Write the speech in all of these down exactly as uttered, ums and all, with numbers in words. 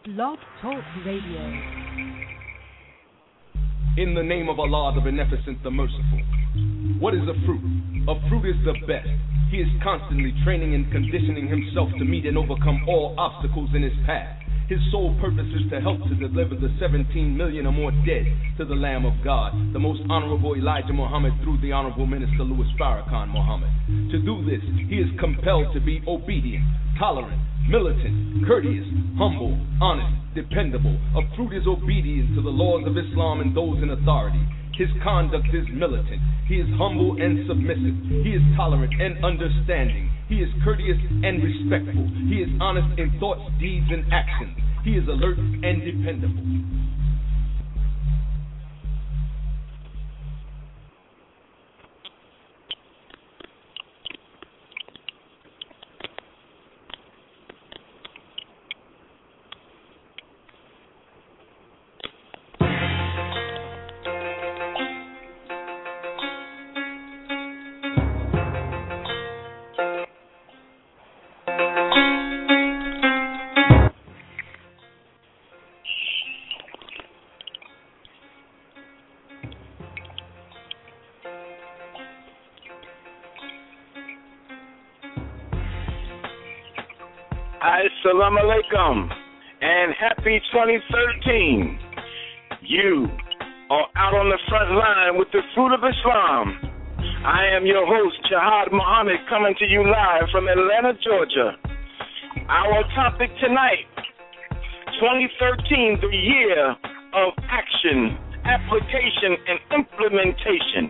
Blog Talk Radio. In the name of Allah, the Beneficent, the Merciful. What is a fruit? A fruit is the best. He is constantly training and conditioning himself to meet and overcome all obstacles in his path. His sole purpose is to help to deliver the seventeen million or more dead to the Lamb of God, the most honorable Elijah Muhammad, through the honorable Minister Louis Farrakhan Muhammad. To do this, he is compelled to be obedient, tolerant, militant, courteous, humble, honest, dependable. A fruit is obedient to the laws of Islam and those in authority. His conduct is militant. He is humble and submissive. He is tolerant and understanding. He is courteous and respectful. He is honest in thoughts, deeds, and actions. He is alert and dependable. Assalamu alaikum and happy twenty thirteen. You are out on the front line with the fruit of Islam. I am your host, Jihad Muhammad, coming to you live from Atlanta, Georgia. Our topic tonight, twenty thirteen, the year of action, application, and implementation.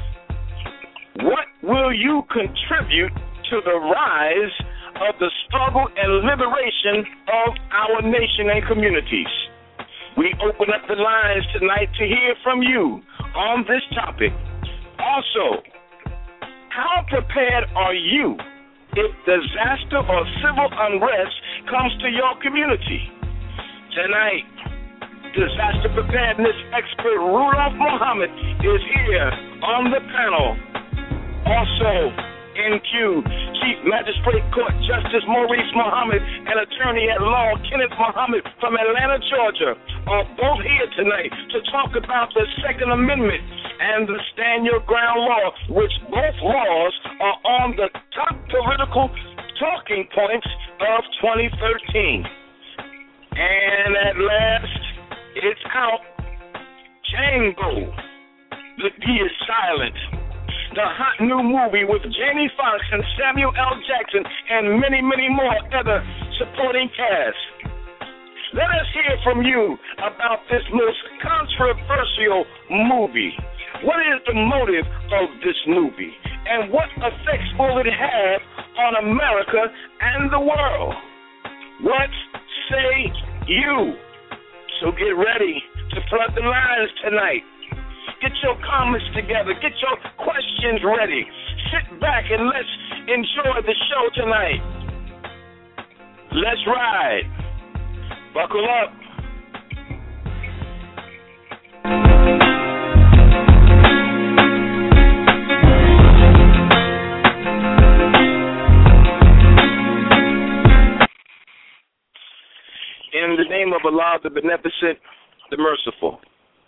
What will you contribute to the rise of the struggle and liberation of our nation and communities? We open up the lines tonight to hear from you on this topic. Also, how prepared are you if disaster or civil unrest comes to your community? Tonight, disaster preparedness expert Rudolph Muhammad is here on the panel. Also, N Q, Chief Magistrate Court Justice Maurice Muhammad and Attorney at Law Kenneth Muhammad from Atlanta, Georgia, are both here tonight to talk about the Second Amendment and the Stand Your Ground law, which both laws are on the top political talking points of twenty thirteen. And at last, it's out. Django, the D is silent. The hot new movie with Jamie Foxx and Samuel L. Jackson and many, many more other supporting cast. Let us hear from you about this most controversial movie. What is the motive of this movie? And what effects will it have on America and the world? What say you? So get ready to flood the lines tonight. Get your comments together. Get your questions ready. Sit back and let's enjoy the show tonight. Let's ride. Buckle up. In the name of Allah, the Beneficent, the Merciful.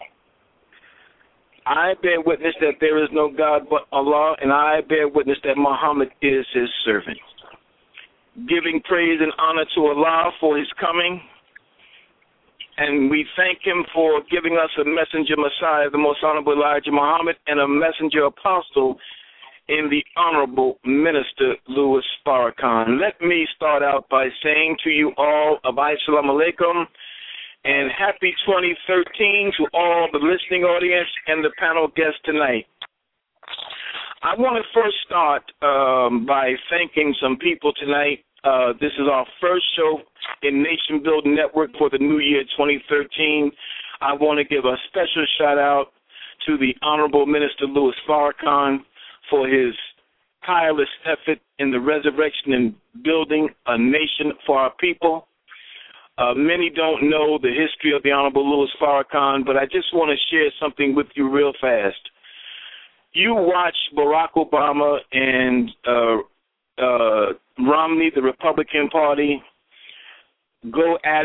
I bear witness that there is no God but Allah, and I bear witness that Muhammad is his servant. Giving praise and honor to Allah for his coming, and we thank him for giving us a messenger Messiah, the most honorable Elijah Muhammad, and a messenger apostle in the honorable Minister Louis Farrakhan. Let me start out by saying to you all, Assalamu alaikum, and happy twenty thirteen to all the listening audience and the panel guests tonight. I want to first start um, by thanking some people tonight. Uh, this is our first show in Nation Building Network for the new year twenty thirteen. I want to give a special shout out to the Honorable Minister Louis Farrakhan for his tireless effort in the resurrection and building a nation for our people. Uh, many don't know the history of the Honorable Louis Farrakhan, but I just want to share something with you real fast. You watch Barack Obama and uh, uh, Romney, the Republican Party, go at it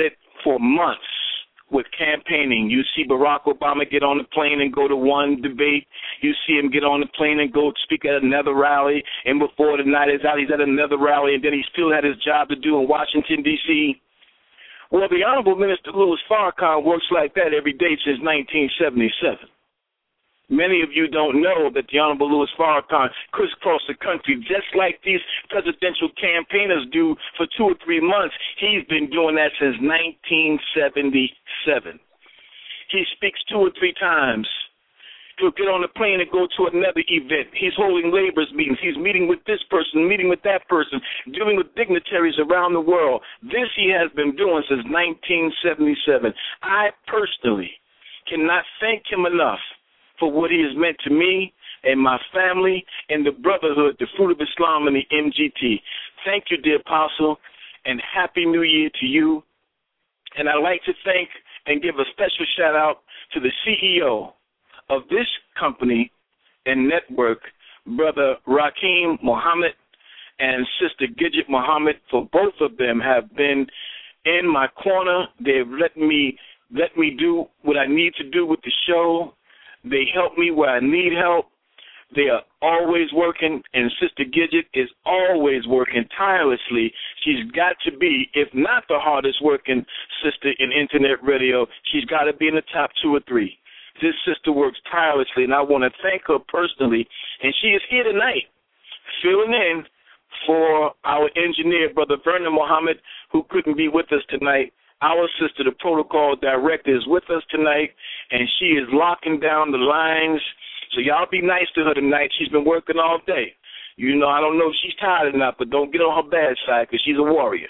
for months with campaigning. You see Barack Obama get on the plane and go to one debate. You see him get on the plane and go speak at another rally. And before the night is out, he's at another rally, and then he still had his job to do in Washington, D C Well, the Honorable Minister Louis Farrakhan works like that every day since nineteen seventy-seven. Many of you don't know that the Honorable Louis Farrakhan crisscrossed the country just like these presidential campaigners do for two or three months. He's been doing that since nineteen seventy-seven. He speaks two or three times. He'll get on the plane and go to another event. He's holding laborers meetings. He's meeting with this person, meeting with that person, dealing with dignitaries around the world. This he has been doing since nineteen seventy-seven. I personally cannot thank him enough for what he has meant to me and my family and the brotherhood, the Fruit of Islam and the M G T. Thank you, dear Apostle, and Happy New Year to you. And I'd like to thank and give a special shout-out to the C E O of this company and network, Brother Rakeem Muhammad and Sister Gidget Muhammad, for both of them have been in my corner. They've let me, let me do what I need to do with the show. They help me where I need help. They are always working, and Sister Gidget is always working tirelessly. She's got to be, if not the hardest working sister in internet radio, she's got to be in the top two or three. This sister works tirelessly, and I want to thank her personally. And she is here tonight, filling in for our engineer, Brother Vernon Muhammad, who couldn't be with us tonight. Our sister, the protocol director, is with us tonight, and she is locking down the lines. So y'all be nice to her tonight. She's been working all day. You know, I don't know if she's tired or not, but don't get on her bad side because she's a warrior.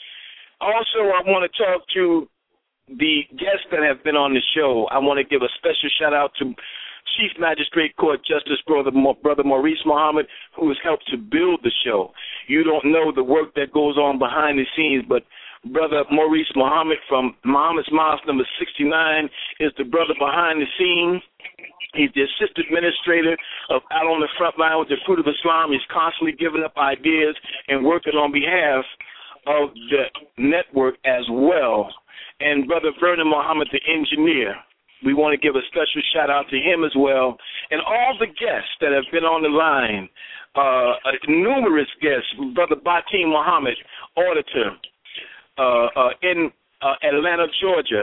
Also, I want to talk to the guests that have been on the show. I want to give a special shout-out to Chief Magistrate Court Justice Brother, Brother Maurice Muhammad, who has helped to build the show. You don't know the work that goes on behind the scenes, but Brother Maurice Muhammad from Muhammad's Mosque number sixty-nine is the brother behind the scenes. He's the assistant administrator of Out on the Front Line with the Fruit of Islam. He's constantly giving up ideas and working on behalf of the network as well. And Brother Vernon Muhammad, the engineer, we want to give a special shout-out to him as well. And all the guests that have been on the line, uh, numerous guests, Brother Batim Muhammad, auditor, Uh, uh, in uh, Atlanta, Georgia,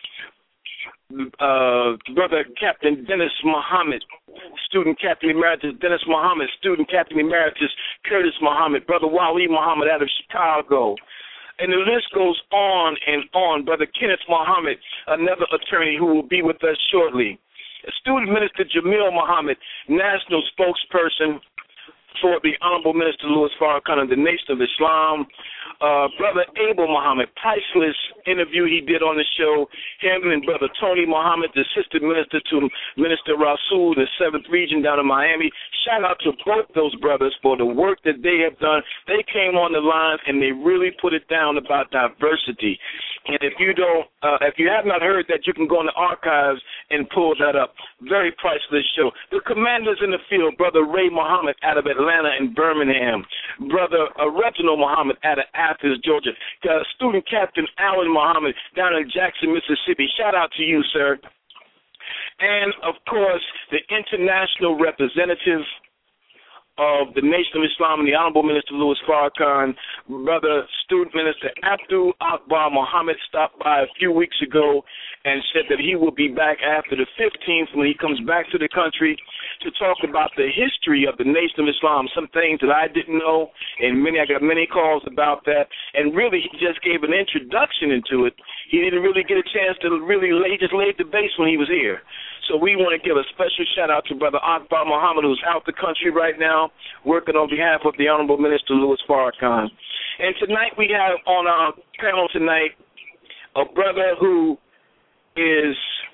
uh, Brother Captain Dennis Muhammad, Student Captain Emeritus Dennis Muhammad, Student Captain Emeritus Curtis Muhammad, Brother Wali Muhammad out of Chicago. And the list goes on and on. Brother Kenneth Muhammad, another attorney who will be with us shortly. Student Minister Jamil Muhammad, national spokesperson for the Honorable Minister Louis Farrakhan of the Nation of Islam. Uh, Brother Abel Muhammad, priceless interview he did on the show. Him and Brother Tony Muhammad, the assistant minister to Minister Rasul, the seventh region down in Miami. Shout out to both those brothers for the work that they have done. They came on the line and they really put it down about diversity. And if you don't, uh, if you have not heard that, you can go in the archives and pull that up. Very priceless show. The commanders in the field, Brother Ray Muhammad out of Atlanta and Birmingham, Brother uh, Reginald Muhammad out of Athens, Georgia, uh, Student Captain Alan Muhammad down in Jackson, Mississippi. Shout out to you, sir. And, of course, the international representative of the Nation of Islam and the Honorable Minister Louis Farrakhan, Brother Student Minister Abdul Akbar Muhammad stopped by a few weeks ago and said that he will be back after the fifteenth when he comes back to the country to talk about the history of the Nation of Islam, some things that I didn't know, and many I got many calls about that, and really he just gave an introduction into it. He didn't really get a chance to really lay, just laid the base when he was here. So we want to give a special shout-out to Brother Akbar Muhammad, who's out the country right now, working on behalf of the Honorable Minister Louis Farrakhan. And tonight we have on our panel tonight a brother who is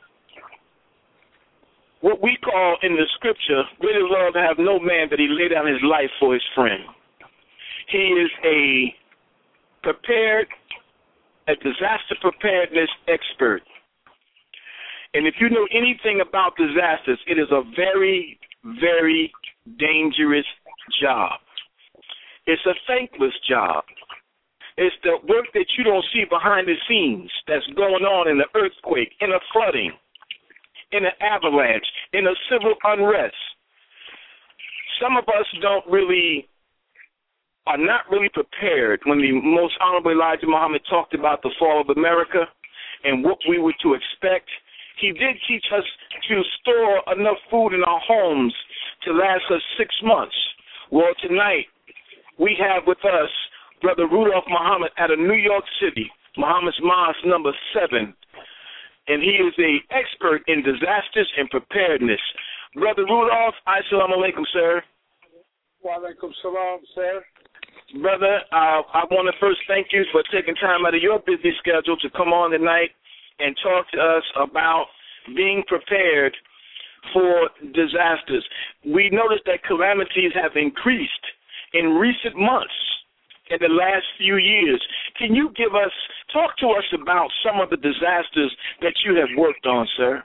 what we call in the scripture, really love to have no man that he lay down his life for his friend. He is a prepared, a disaster preparedness expert. And if you know anything about disasters, it is a very, very dangerous job. It's a thankless job. It's the work that you don't see behind the scenes that's going on in the earthquake, in a flooding, in an avalanche, in a civil unrest. Some of us don't really, are not really prepared when the Most Honorable Elijah Muhammad talked about the fall of America and what we were to expect. He did teach us to store enough food in our homes to last us six months. Well, tonight we have with us Brother Rudolph Muhammad out of New York City, Muhammad's Mosque number seven, and he is an expert in disasters and preparedness. Brother Rudolph, assalamu alaikum, sir. Wa alaikum salam, sir. Brother, uh, I want to first thank you for taking time out of your busy schedule to come on tonight and talk to us about being prepared for disasters. We noticed that calamities have increased in recent months, in the last few years. Can you give us, talk to us about some of the disasters that you have worked on, sir?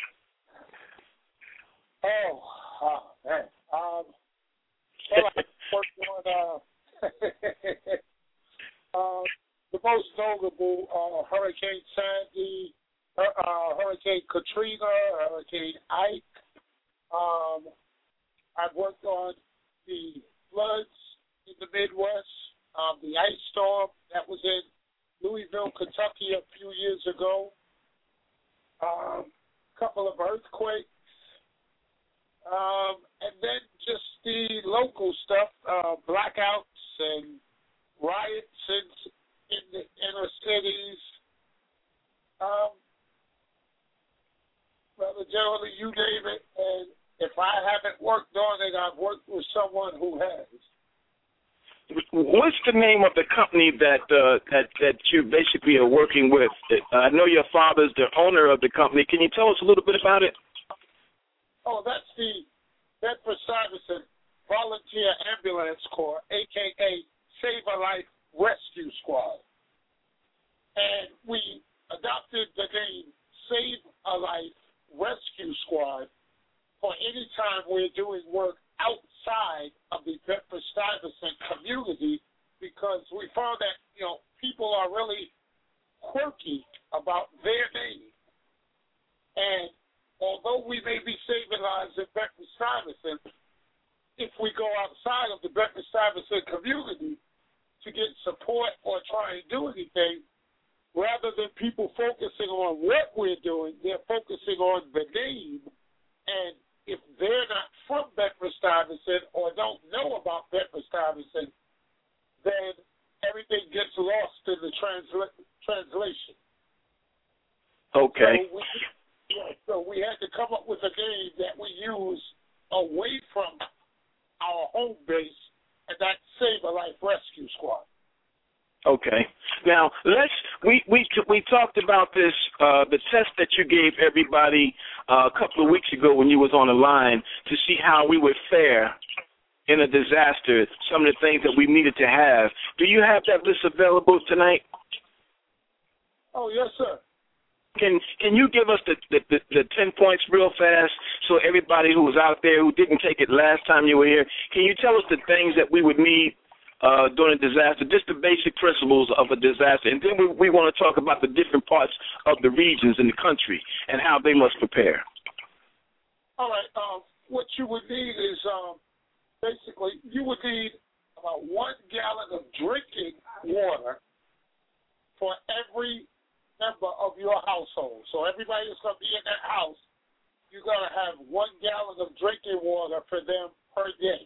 Oh, uh, man. Um, well, I worked on uh, uh, the most notable uh, Hurricane Sandy, uh, Hurricane Katrina, Hurricane Ike. Um, I've worked on the floods in the Midwest, um, the ice storm that was in Louisville, Kentucky a few years ago, a um, couple of earthquakes, um, and then just the local stuff, uh, blackouts and riots in, in the inner cities. Um, Brother, generally, you name it, and if I haven't worked on it, I've worked with someone who has. What's the name of the company that uh, that that you basically are working with? I know your father's the owner of the company. Can you tell us a little bit about it? Oh, that's the Bedford-Stuyvesant Volunteer Ambulance Corps, a k a. Save a Life Rescue Squad. And we adopted the name Save a Life Rescue Squad for any time we're doing work outside of the Bedford-Stuyvesant community, because we found that, you know, people are really quirky about their name. And although we may be saving lives in Bedford-Stuyvesant, if we go outside of the Bedford-Stuyvesant community to get support or try and do anything, rather than people focusing on what we're doing, they're focusing on the name. And if they're not from Bedford-Stuyvesant or don't know about Bedford-Stuyvesant, then everything gets lost in the transla- translation. Okay. So we, yeah, so we had to come up with a name that we use away from our home base, and that's Save a Life Rescue Squad. Okay. Now let's we we we talked about this uh, the test that you gave everybody uh, a couple of weeks ago when you was on the line to see how we would fare in a disaster. Some of the things that we needed to have. Do you have that list available tonight? Oh yes, sir. Can Can you give us the, the, the, the ten points real fast so everybody who was out there who didn't take it last time you were here, can you tell us the things that we would need Uh, during a disaster, just the basic principles of a disaster. And then we, we want to talk about the different parts of the regions in the country and how they must prepare. All right. Um, what you would need is um, basically you would need about one gallon of drinking water for every member of your household. So everybody that's going to be in that house, you're going to have one gallon of drinking water for them per day.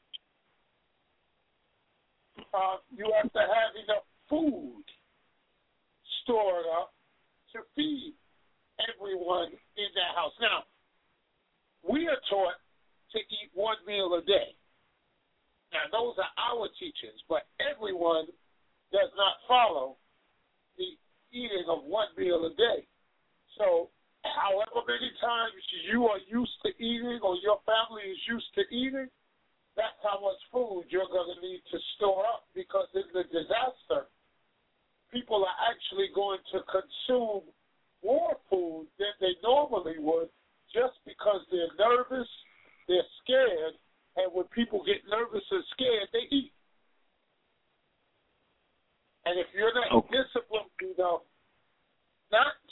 Uh, you have to have enough food stored up to feed everyone in that house. Now, we are taught to eat one meal a day. Now, those are our teachings, but everyone does not follow the eating of one meal a day. So, however many times you are used to eating or your family is used to eating, that's how much food you're going to need to store up, because in the disaster, people are actually going to consume more food than they normally would just because they're nervous, they're scared, and when people get nervous and scared, they eat. And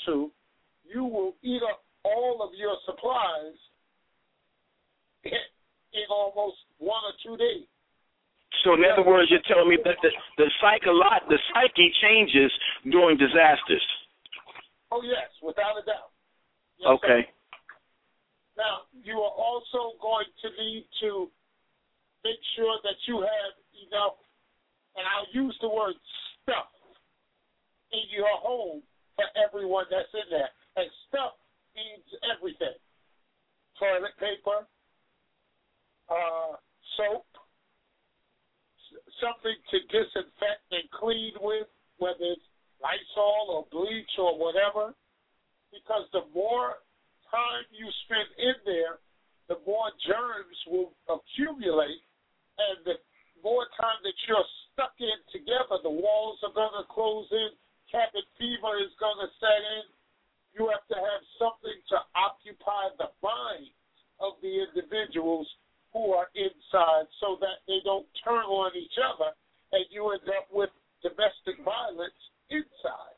to, you will eat up all of your supplies in, in almost one or two days. So in other words, you're telling me that the the psyche, the psyche changes during disasters. Oh yes, without a doubt. Yes, okay. Sir. Now you are also going to need to make sure that you have enough, and I'll use the word stuff, in your home for everyone that's in there. And stuff means everything: toilet paper, uh, soap, something to disinfect and clean with, whether it's Lysol or bleach or whatever, because the more time you spend in there, the more germs will accumulate, and the more time that you're stuck in together, the walls are going to close in, cabin fever is going to set in. You have to have something to occupy the minds of the individuals who are inside so that they don't turn on each other and you end up with domestic violence inside.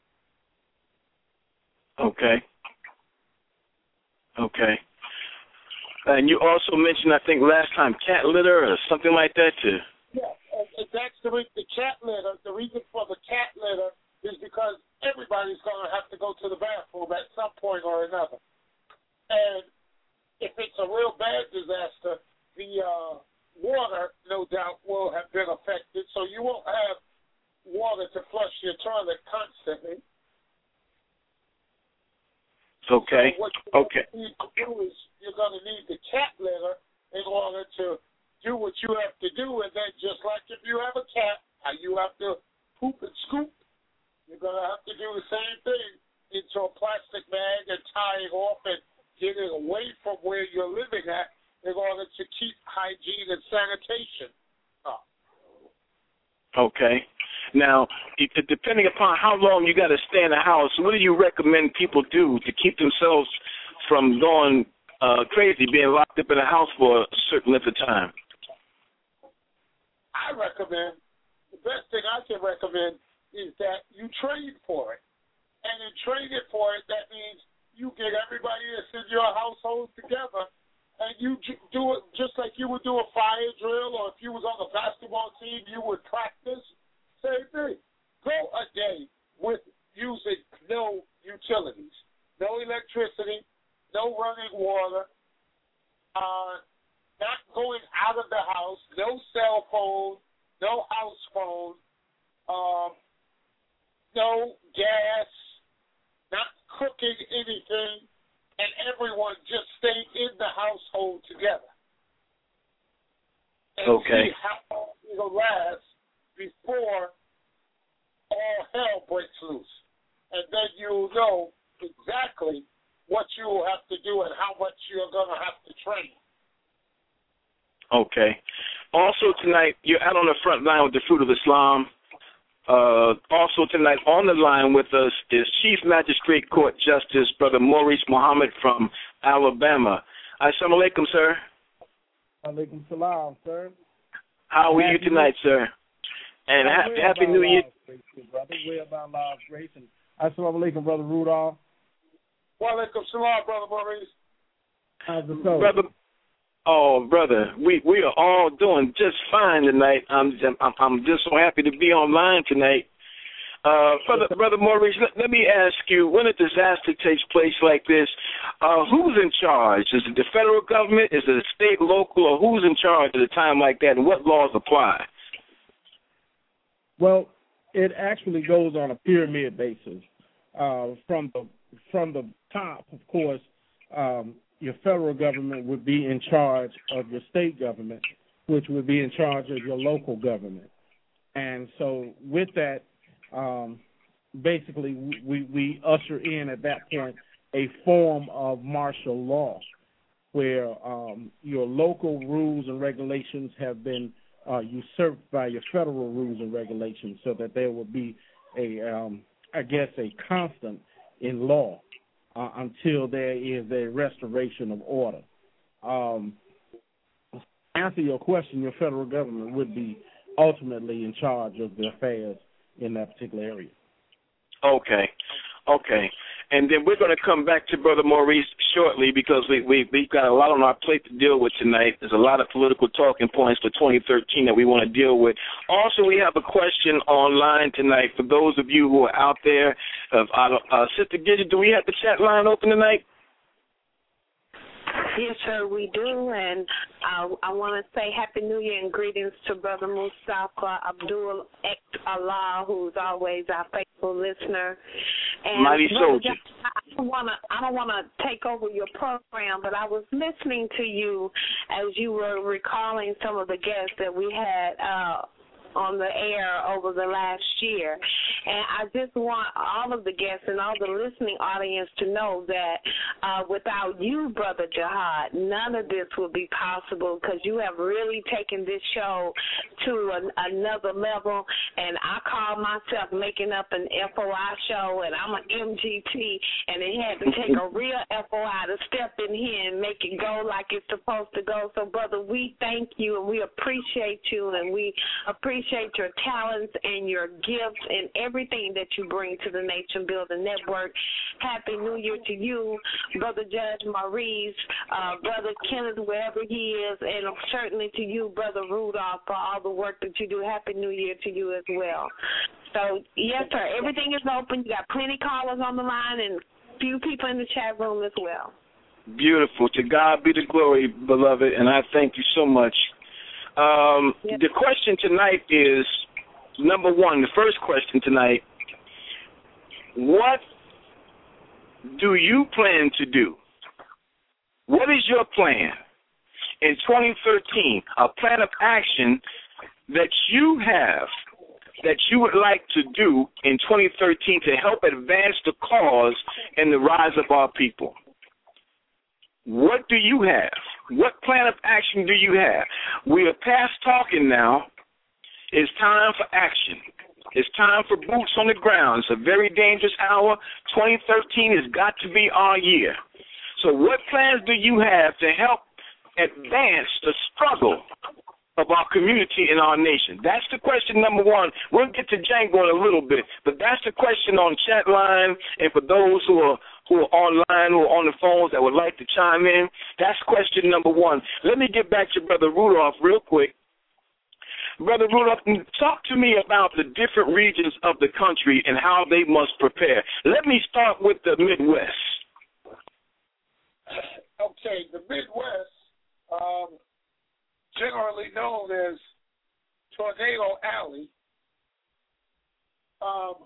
Okay. Okay. And you also mentioned, I think, last time, cat litter or something like that, too. Yeah, and that's the, the cat litter. The reason for the cat litter is because everybody's going to have to go to the bathroom at some point or another. And if it's a real bad disaster, the uh, water, no doubt, will have been affected, so you won't have water to flush your toilet constantly. Okay. So what you okay. need to do is you're going to need the cat litter in order to do what you have to do, and then just like if you have a cat, you have to poop and scoop, you're going to have to do the same thing into a plastic bag and tie it off and get it away from where you're living at in order to keep hygiene and sanitation up. Okay. Now, depending upon how long you got to stay in the house, what do you recommend people do to keep themselves from going uh, crazy, being locked up in a house for a certain length of time? I recommend, the best thing I can recommend is that you trade for it. And in trading for it, that means you get everybody that's in your household together, and you do it just like you would do a fire drill, or if you was on a basketball team, you would practice. Same thing. Go a day with using no utilities, no electricity, no running water, uh, not going out of the house, no cell phone, no house phone, um, no gas, not cooking anything, and everyone just staying in the household together. And okay. see how long it'll last before all hell breaks loose. And then you'll know exactly what you will have to do and how much you're going to have to train. Okay. Also tonight, you're out on the front line with the Fruit of Islam. Uh, also tonight on the line with us is Chief Magistrate Court Justice Brother Maurice Muhammad from Alabama. Assalamu alaikum, sir. Alaikum salam, sir. How are you tonight, sir? And ha- Happy New Year. Grace, brother. We're about Allah's grace. And assalamu alaikum, Brother Rudolph. Wa alaikum salam, Brother Maurice. How's the soul? Brother, oh, brother, we, we are all doing just fine tonight. I'm I'm, I'm just so happy to be online tonight. Uh, brother, brother Maurice, let, let me ask you, when a disaster takes place like this, uh, who's in charge? Is it the federal government? Is it the state, local, or who's in charge at a time like that, and what laws apply? Well, it actually goes on a pyramid basis. Uh, from the from the top, of course, um, your federal government would be in charge of your state government, which would be in charge of your local government. And so with that, um, basically we, we usher in at that point a form of martial law where um, your local rules and regulations have been uh, usurped by your federal rules and regulations so that there will be a, um, I guess, a constant in law uh, until there is a restoration of order. Um, to answer your question, your federal government would be ultimately in charge of the affairs in that particular area. Okay, okay. and then we're going to come back to Brother Maurice shortly because we, we, we've got a lot on our plate to deal with tonight. There's a lot of political talking points for twenty thirteen that we want to deal with. Also, we have a question online tonight for those of you who are out there. Of, uh, Sister Gidget, do we have the chat line open tonight? Yes, sir, we do, and uh, I want to say Happy New Year and greetings to Brother Mustafa Abdul Allah, who's always our faithful listener. And Mighty soldier. I don't want to. I don't want to take over your program, but I was listening to you as you were recalling some of the guests that we had Uh, on the air over the last year. And I just want all of the guests and all the listening audience to know that uh, without you, Brother Jihad, none of this would be possible because you have really taken this show to an, another level. And I call myself making up an F O I show, and I'm an M G T, and it had to take a real F O I to step in here and make it go like it's supposed to go. So, brother, we thank you, and we appreciate you, and we appreciate your talents and your gifts and everything that you bring to the Nation Building Network. Happy New Year to you, Brother Judge Maurice, uh, Brother Kenneth, wherever he is, and certainly to you, Brother Rudolph, for all the work that you do. Happy New Year to you as well. So, yes, sir, everything is open. You got plenty of callers on the line and a few people in the chat room as well. Beautiful. To God be the glory, beloved, and I thank you so much. Um, yes. The question tonight is, number one, the first question tonight, what do you plan to do? What is your plan in twenty thirteen, a plan of action that you have that you would like to do in twenty thirteen to help advance the cause and the rise of our people? What do you have? What plan of action do you have? We are past talking now. It's time for action. It's time for boots on the ground. It's a very dangerous hour. twenty thirteen has got to be our year. So what plans do you have to help advance the struggle of our community and our nation? That's the question number one. We'll get to Django in a little bit, but that's the question on chat line, and for those who are who are online, who are on the phones that would like to chime in, that's question number one. Let me get back to Brother Rudolph real quick. Brother Rudolph, talk to me about the different regions of the country and how they must prepare. Let me start with the Midwest. Okay, the Midwest, um, generally known as Tornado Alley, um,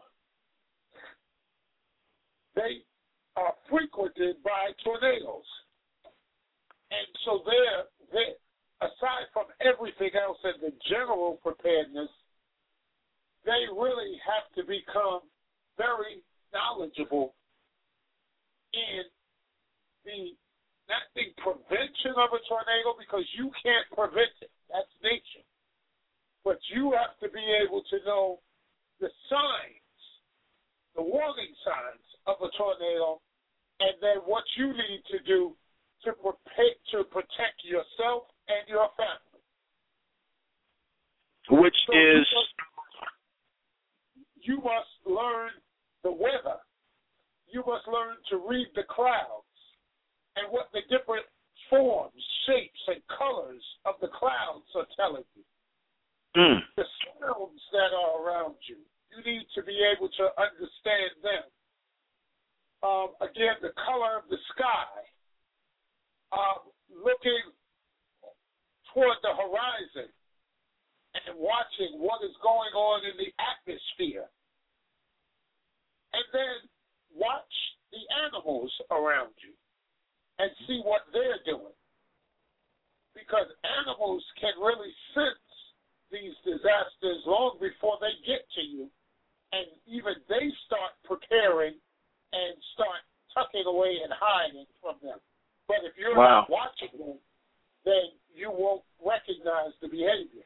they are frequented by tornadoes. And so they're, they're, aside from everything else in the general preparedness, they really have to become very knowledgeable in the, not the prevention of a tornado, because you can't prevent it. That's nature. But you have to be able to know the signs, the warning signs of a tornado, and then what you need to do to prepare, to protect yourself and your family. Which so is? You must, you must learn the weather. You must learn to read the clouds and what the different forms, shapes, and colors of the clouds are telling you. Mm. The sounds that are around you. You need to be able to understand them. Um, again, the color of the sky, um, looking toward the horizon and watching what is going on in the atmosphere. And then watch the animals around you and see what they're doing. Because animals can really sense these disasters long before they get to you, and even they start preparing and start tucking away and hiding from them. But if you're wow. not watching them, then you won't recognize the behavior.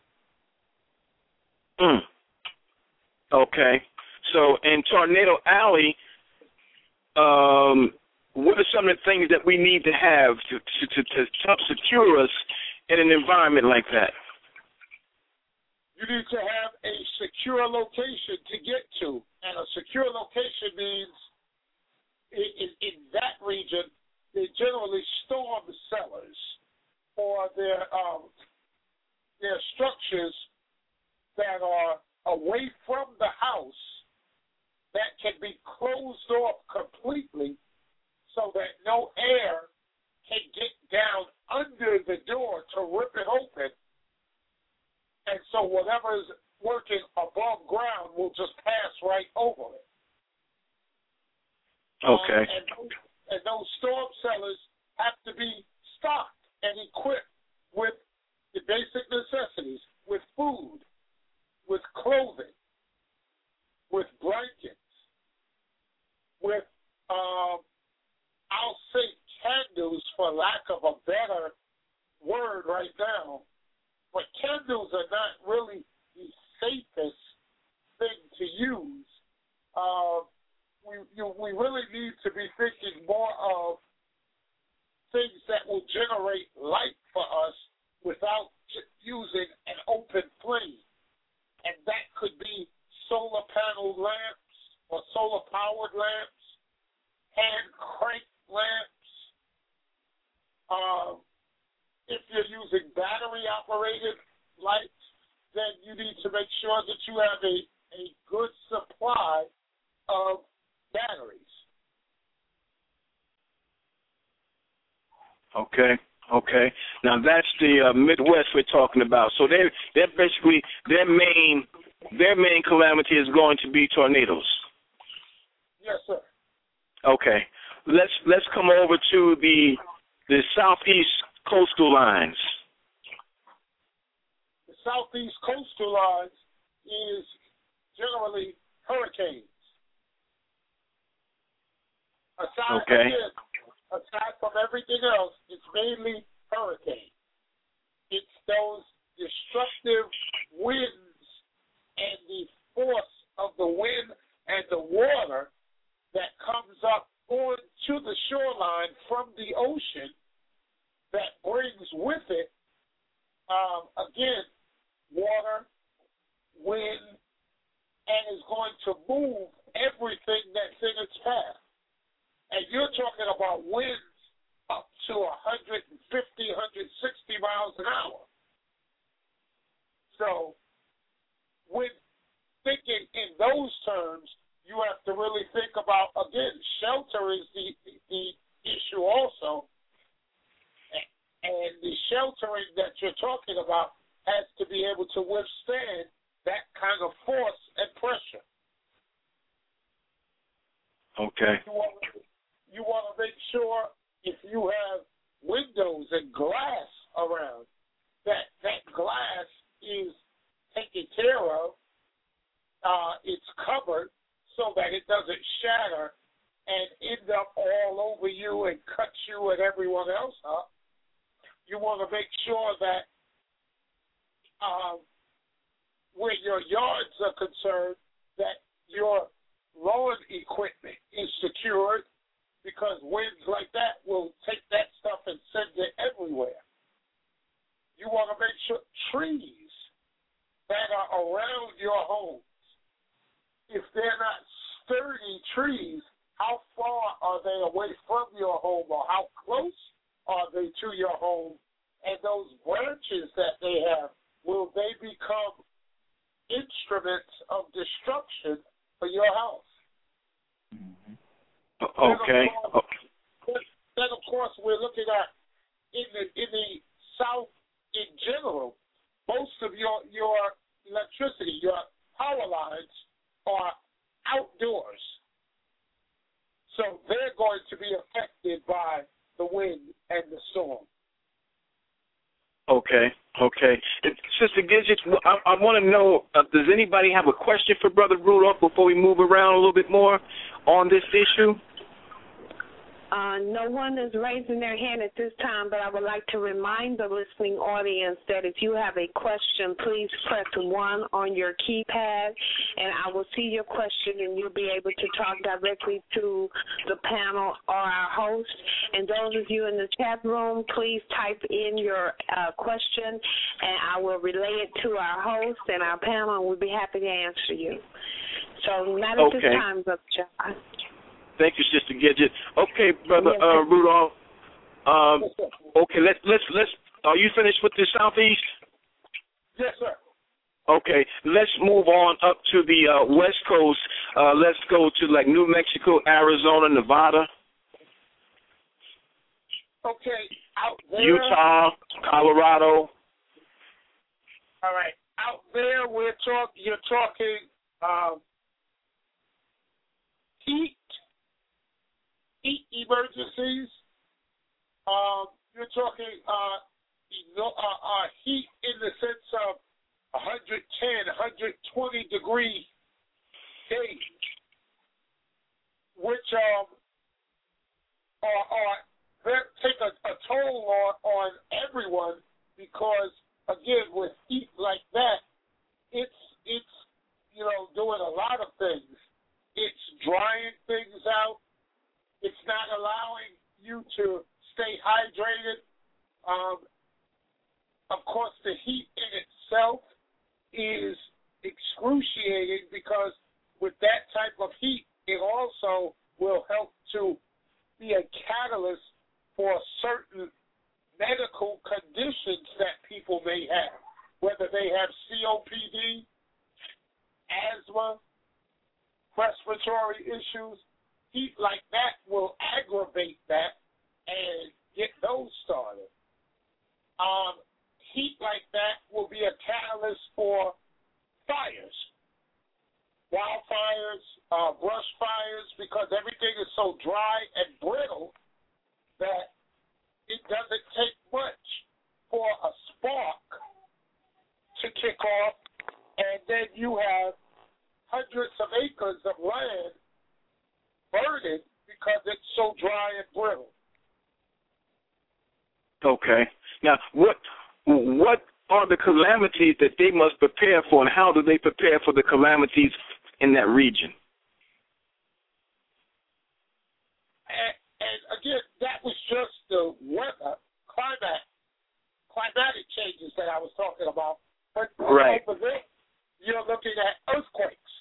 Mm. Okay. So in Tornado Alley, um, what are some of the things that we need to have to, to, to, to help secure us in an environment like that? You need to have a secure location to get to. And a secure location means in, in, in that region, they generally storm cellars or their um, their structures that are away from the house that can be closed off completely so that no air can get down under the door to rip it open. And so whatever is working above ground will just pass right over it. Okay. Um, and, those, and those storm cellars have to be stocked and equipped with the basic necessities, with food, with clothing, with blankets, with, um, I'll say candles for lack of a better word right now, but candles are not really the safest thing to use. Uh, we, you, we really need to be thinking more of things that will generate light for us without using an open flame. And that could be solar panel lamps or solar-powered lamps, hand crank lamps. Um, if you're using battery-operated lights, then you need to make sure that you have a, a good supply of batteries. Okay. Okay. Now that's the uh, Midwest we're talking about. So they're they're basically their main their main calamity is going to be tornadoes. Yes, sir. Okay. Let's let's come over to the the southeast coastal lines. The southeast coastal lines is generally hurricanes. Aside, okay. again, aside from everything else, it's mainly hurricanes. It's those destructive winds and the force of the wind and the water that comes up onto the shoreline from the ocean that brings with it, um, again, water, wind, and is going to move everything that's in its path. And you're talking about winds up to one hundred fifty, one hundred sixty miles an hour. So when thinking in those terms, you have to really think about, again, shelter is the, the, the issue also. And the sheltering that you're talking about has to be able to withstand that kind of force and pressure. Okay. You want to, you want to make sure if you have windows and glass around, that that glass is taken care of, uh, it's covered so that it doesn't shatter and end up all over you and cut you and everyone else up. You want to make sure that um, where your yards are concerned, that your lawn equipment is secured, because winds like that will take that stuff and send it everywhere. You want to make sure trees that are around your homes, if they're not sturdy trees, how far are they away from your home, or how close are they to your home? And those branches that they have, will they become instruments of destruction for your house? Mm-hmm. Okay. Then of, course, then, of course, we're looking at in the in the South in general, most of your your electricity, your power lines are outdoors, so they're going to be affected by the wind and the storm. Okay, okay. And Sister Gidget, I, I want to know, uh, does anybody have a question for Brother Rudolph before we move around a little bit more on this issue? Uh, no one is raising their hand at this time, but I would like to remind the listening audience that if you have a question, please press one on your keypad, and I will see your question, and you'll be able to talk directly to the panel or our host. And those of you in the chat room, please type in your uh, question, and I will relay it to our host and our panel, and we'll be happy to answer you. So not at okay. this time, Brother John. Thank you, Sister Gidget. Okay, Brother uh, Rudolph. Um, okay, let's let's let's. Are you finished with the Southeast? Yes, sir. Okay, let's move on up to the uh, West Coast. Uh, let's go to like New Mexico, Arizona, Nevada. Okay, out there. Utah, Colorado. All right, out there we're talking. You're talking um, heat, heat emergencies. Um, you're talking uh, you know, uh, uh, heat in the sense of one hundred ten, one hundred twenty degree days, which um are, are take a, a toll on, on everyone because again with heat like that, it's it's you know doing a lot of things. It's drying things out. It's not allowing you to stay hydrated. Um, of course, the heat in itself is excruciating because with that type of heat, it also will help to be a catalyst for certain medical conditions that people may have, whether they have C O P D, asthma, respiratory issues. Heat like that will aggravate that and get those started. Um, heat like that will be a catalyst for fires, wildfires, uh, brush fires, because everything is so dry and brittle that it doesn't take much for a spark to kick off, and then you have hundreds of acres of land burning because it's so dry and brittle. Okay. Now, what what are the calamities that they must prepare for, and how do they prepare for the calamities in that region? And, and again, that was just the weather, climate, climatic changes that I was talking about. But right. over there, you're looking at earthquakes.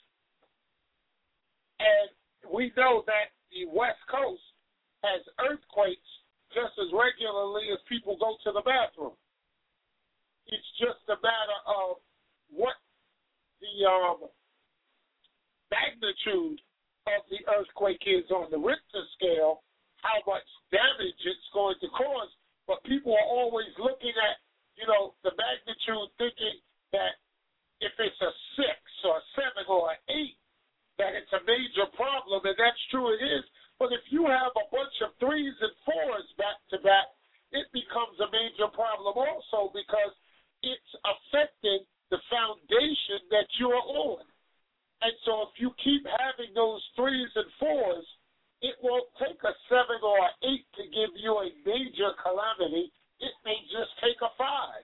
And we know that the West Coast has earthquakes just as regularly as people go to the bathroom. It's just a matter of what the um, magnitude of the earthquake is on the Richter scale, how much damage it's going to cause. But people are always looking at, you know, the magnitude, thinking that if it's a six or a seven or an eight, that it's a major problem, and that's true, it is. But if you have a bunch of threes and fours back to back, it becomes a major problem also because it's affecting the foundation that you're on. And so if you keep having those threes and fours, it won't take a seven or an eight to give you a major calamity. It may just take a five.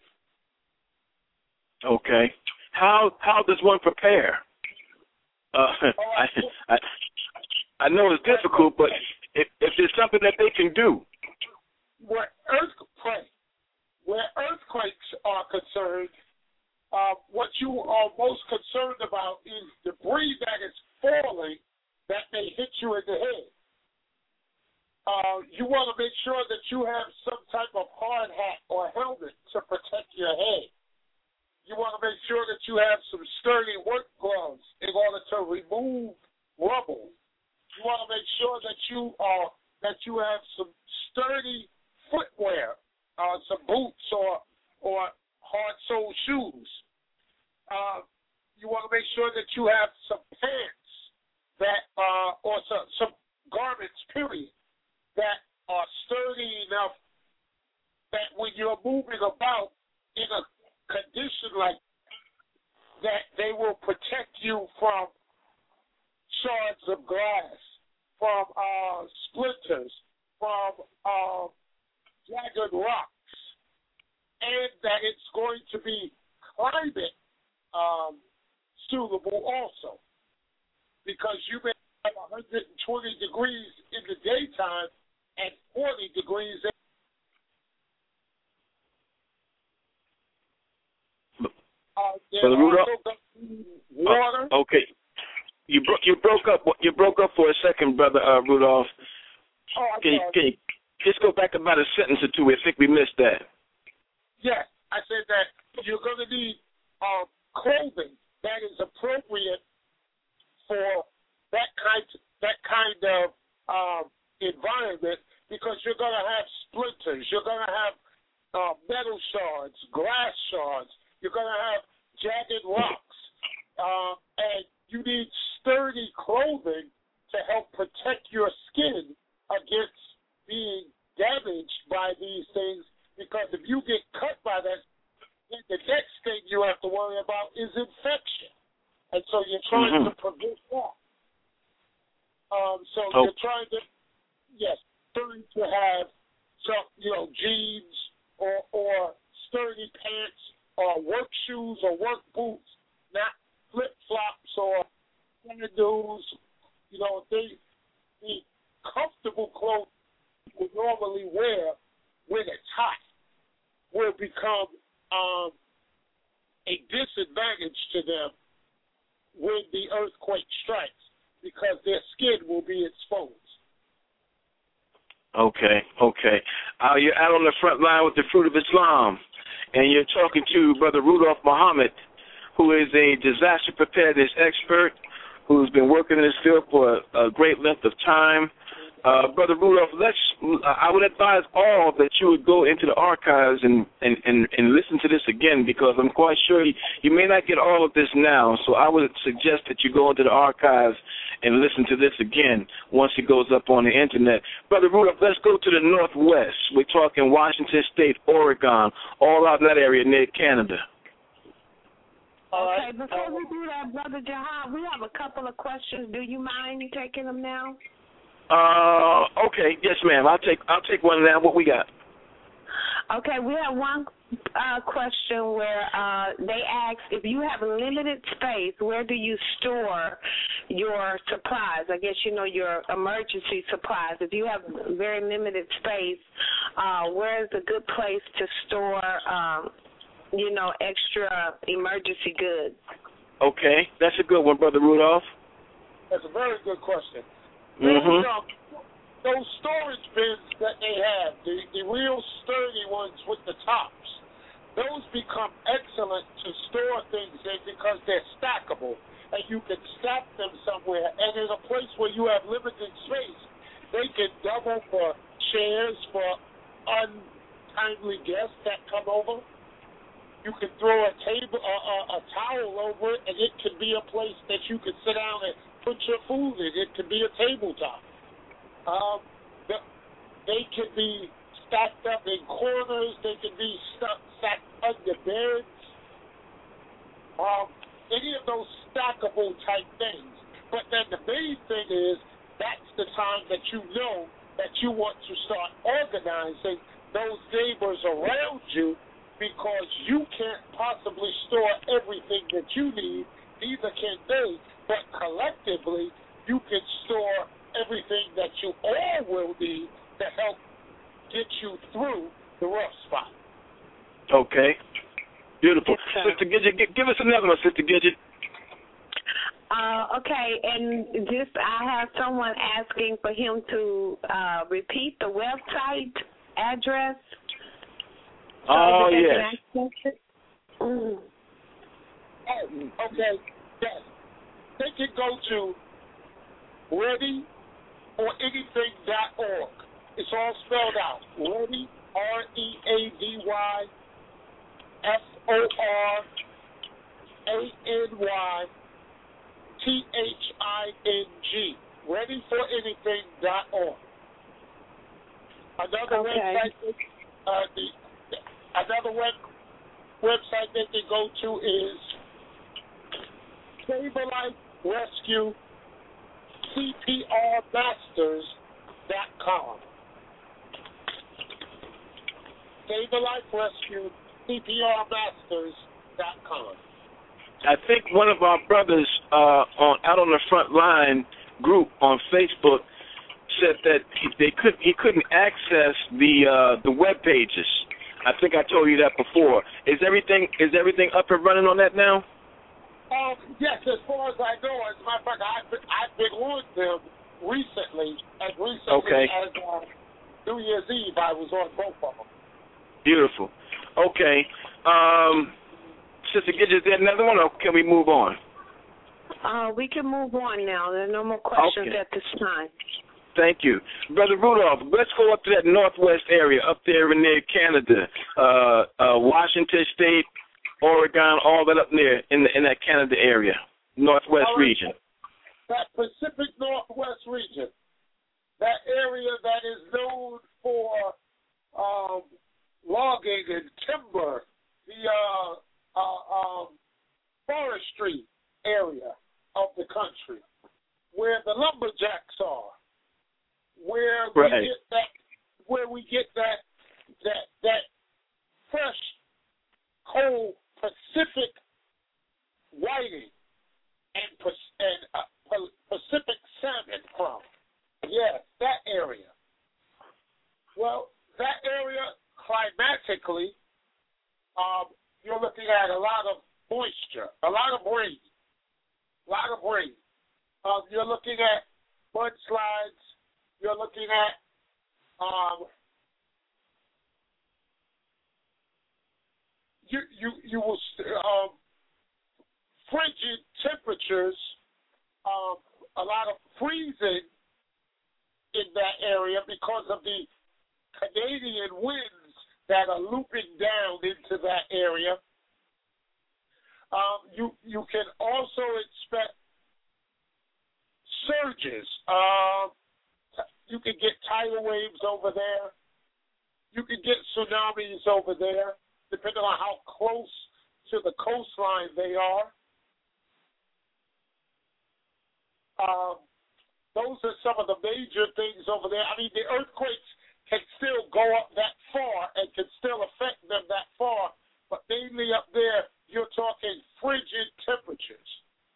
Okay. How how does one prepare? Uh, I, I I know it's difficult, but if, if there's something that they can do. Where earthquakes, where earthquakes are concerned, uh, what you are most concerned about is debris that is falling that may hit you in the head. Uh, you want to make sure that you have some type of hard hat or helmet to protect your head. You want to make sure that you have some sturdy work gloves in order to remove rubble. You want to make sure that you are that you have some sturdy footwear, uh, some boots or or hard sole shoes. Uh, you want to make sure that you have some pants that uh, or some, some garments, period, that are sturdy enough that when you're moving about in a condition like that, they will protect you from shards of glass, from uh, splinters, from uh, jagged rocks, and that it's going to be climate um, suitable also, because you may have one hundred twenty degrees in the daytime and forty degrees in Uh, Brother Rudolph? water. Uh, okay. You broke you broke up you broke up for a second, brother uh, Rudolph. Oh, I'm can you, sorry. can you just go back about a sentence or two? I think we missed that. Yes, I said that you're going to need uh, clothing that is appropriate for that kind that kind of um, environment, because you're going to have splinters, you're going to have uh, metal shards, glass shards, you're going to have jagged rocks, uh, and you need sturdy clothing to help protect your skin against being damaged by these things, because if you get cut by that, then the next thing you have to worry about is infection. And so you're trying mm-hmm. to prevent that. Um, so oh. you're trying to, yes, trying to have some, you know, jeans or, or sturdy pants or work shoes or work boots, not flip-flops or sandals. You know, they, the comfortable clothes you would normally wear when it's hot will become um, a disadvantage to them when the earthquake strikes, because their skin will be exposed. Okay, okay. Uh, you're out on the front line with the Fruit of Islam, and you're talking to Brother Rudolph Muhammad, who is a disaster preparedness expert who's been working in this field for a, a great length of time. Uh, Brother Rudolph, let's, I would advise all that you would go into the archives and, and, and, and listen to this again, because I'm quite sure you, you may not get all of this now, so I would suggest that you go into the archives and listen to this again once it goes up on the Internet. Brother Rudolph, let's go to the Northwest. We're talking Washington State, Oregon, all out in that area near Canada. Okay, before we do that, Brother Jihad, we have a couple of questions. Do you mind taking them now? Uh, okay, yes, ma'am. I'll take I'll take one now. What we got? Okay, we have one uh, question where uh, they ask, if you have limited space, where do you store your supplies? I guess you know your emergency supplies. If you have very limited space, uh, where is a good place to store, um, you know, extra emergency goods? Okay, that's a good one, Brother Rudolph. That's a very good question. Mm-hmm. Those, um, those storage bins that they have, the, the real sturdy ones with the tops, those become excellent to store things in because they're stackable, and you can stack them somewhere. And in a place where you have limited space, they can double for chairs for untimely guests that come over. You can throw a table, a, a, a towel over it, and it can be a place that you can sit down and put your food in. It could be a tabletop. Um, they can be stacked up in corners. They can be stuck, stacked under beds. Um, any of those stackable type things. But then the main thing is that's the time that you know that you want to start organizing those neighbors around you, because you can't possibly store everything that you need, neither can they. But collectively, you can store everything that you all will need to help get you through the rough spot. Okay. Beautiful. Yes, Sister Gidget, give, give us another one, Sister Gidget. Uh, okay, and just I have someone asking for him to uh, repeat the website address. So oh, yes. Mm. Oh, okay, yes. They can go to ready or anything dot org. It's all spelled out. Ready, R E A D Y, F O R A N Y, T H I N G. ready for anything dot org. Another okay. website, uh, the, another web, website that they go to is Save a Life Rescue C P R Masters dot com. Save a Life Rescue C P R Masters dot com. I think one of our brothers uh, on out on the front line group on Facebook said that he, they could he couldn't access the uh, the web pages. I think I told you that before. Is everything is everything up and running on that now? Um, yes, as far as I know, as a matter of fact, I've been, I've been on them recently, as recently Okay. as uh, New Year's Eve, I was on both of them. Beautiful. Okay. Um, Sister Gidget, is there another one, or can we move on? Uh, we can move on now. There are no more questions Okay. at this time. Thank you. Brother Rudolph, let's go up to that northwest area, up there near Canada, uh, uh, Washington State, Oregon, all that up there in the, in that Canada area, northwest All right. region. That Pacific Northwest region, that area that is known for um, logging and timber, the uh, uh, um, forestry area of the country, where the lumberjacks are, where we Right. get that, where we get that, that, that fresh, cold Pacific whiting and, and uh, Pacific salmon from. Yes, that area. Well, that area climatically, um, you're looking at a lot of moisture, a lot of rain, a lot of rain. Um, you're looking at mudslides. You're looking at um, you you you will um, frigid temperatures. Um, a lot of freezing in that area because of the Canadian winds that are looping down into that area. Um, you you can also expect surges. Um, you can get tidal waves over there. You can get tsunamis over there, depending on how close to the coastline they are. Um, those are some of the major things over there. I mean, the earthquakes can still go up that far and can still affect them that far, but mainly up there, you're talking frigid temperatures.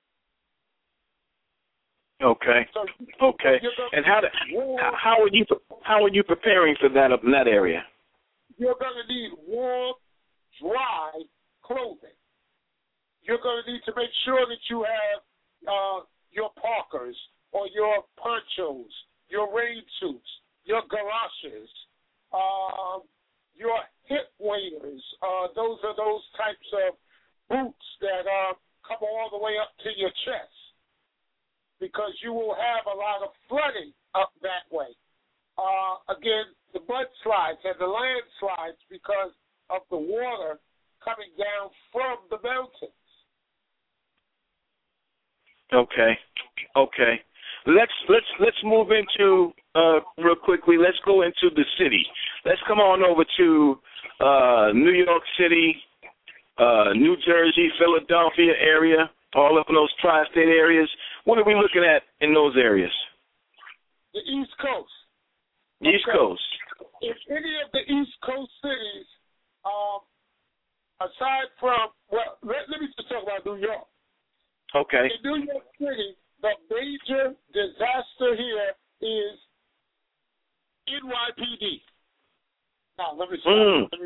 Okay. So, Okay. gonna, And how do, how are you how are you preparing for that up in that area? You're going to need warm, dry clothing. You're going to need to make sure that you have uh, your parkers or your ponchos, your rain suits, your galoshes, um, your hip waders. Uh, those are those types of boots that uh, come all the way up to your chest, because you will have a lot of flooding up that way. Uh, again, the mudslides and the landslides because of the water coming down from the mountains. Okay. Okay. Let's let's let's move into uh, real quickly. Let's go into the city. Let's come on over to uh, New York City, uh, New Jersey, Philadelphia area, all up in those tri-state areas. What are we looking at in those areas? The East Coast. East okay. Coast. If any of the East Coast cities, um, aside from, well, let, let me just talk about New York. Okay. In New York City, the major disaster here is N Y P D. Now, let me stop. Mm. Let me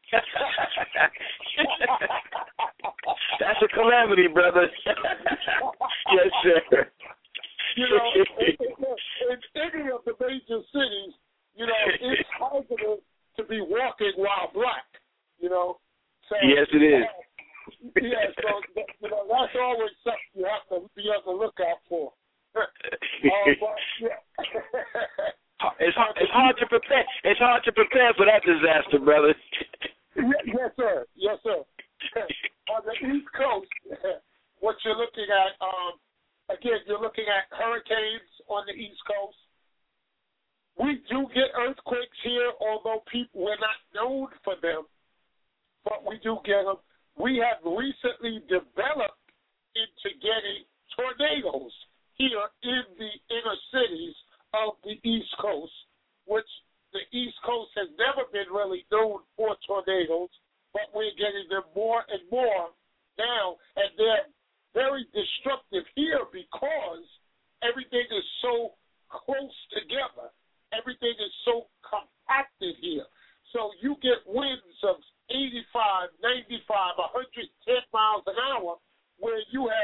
That's a calamity, brother. Yes, sir. You know, in, in any of the major cities, you know, it's hazardous to be walking while black, you know. So, yes, it is. Yeah, so, you know, that's always something you have to be on the lookout for. uh, but, yeah. It's hard, it's hard to prepare. It's hard to prepare for that disaster, brother. Yes, sir. Yes, sir. On the East Coast, what you're looking at, um, again, you're looking at hurricanes on the East Coast. We do get earthquakes here, although people we're not known for them, but we do get them. We have recently developed into getting tornadoes here in the inner cities of the East Coast, which the East Coast has never been really known for tornadoes, but we're getting them more and more now, and they're very destructive here because everything is so close together. Everything is so compacted here. So you get winds of eighty-five, ninety-five, one hundred ten miles an hour where you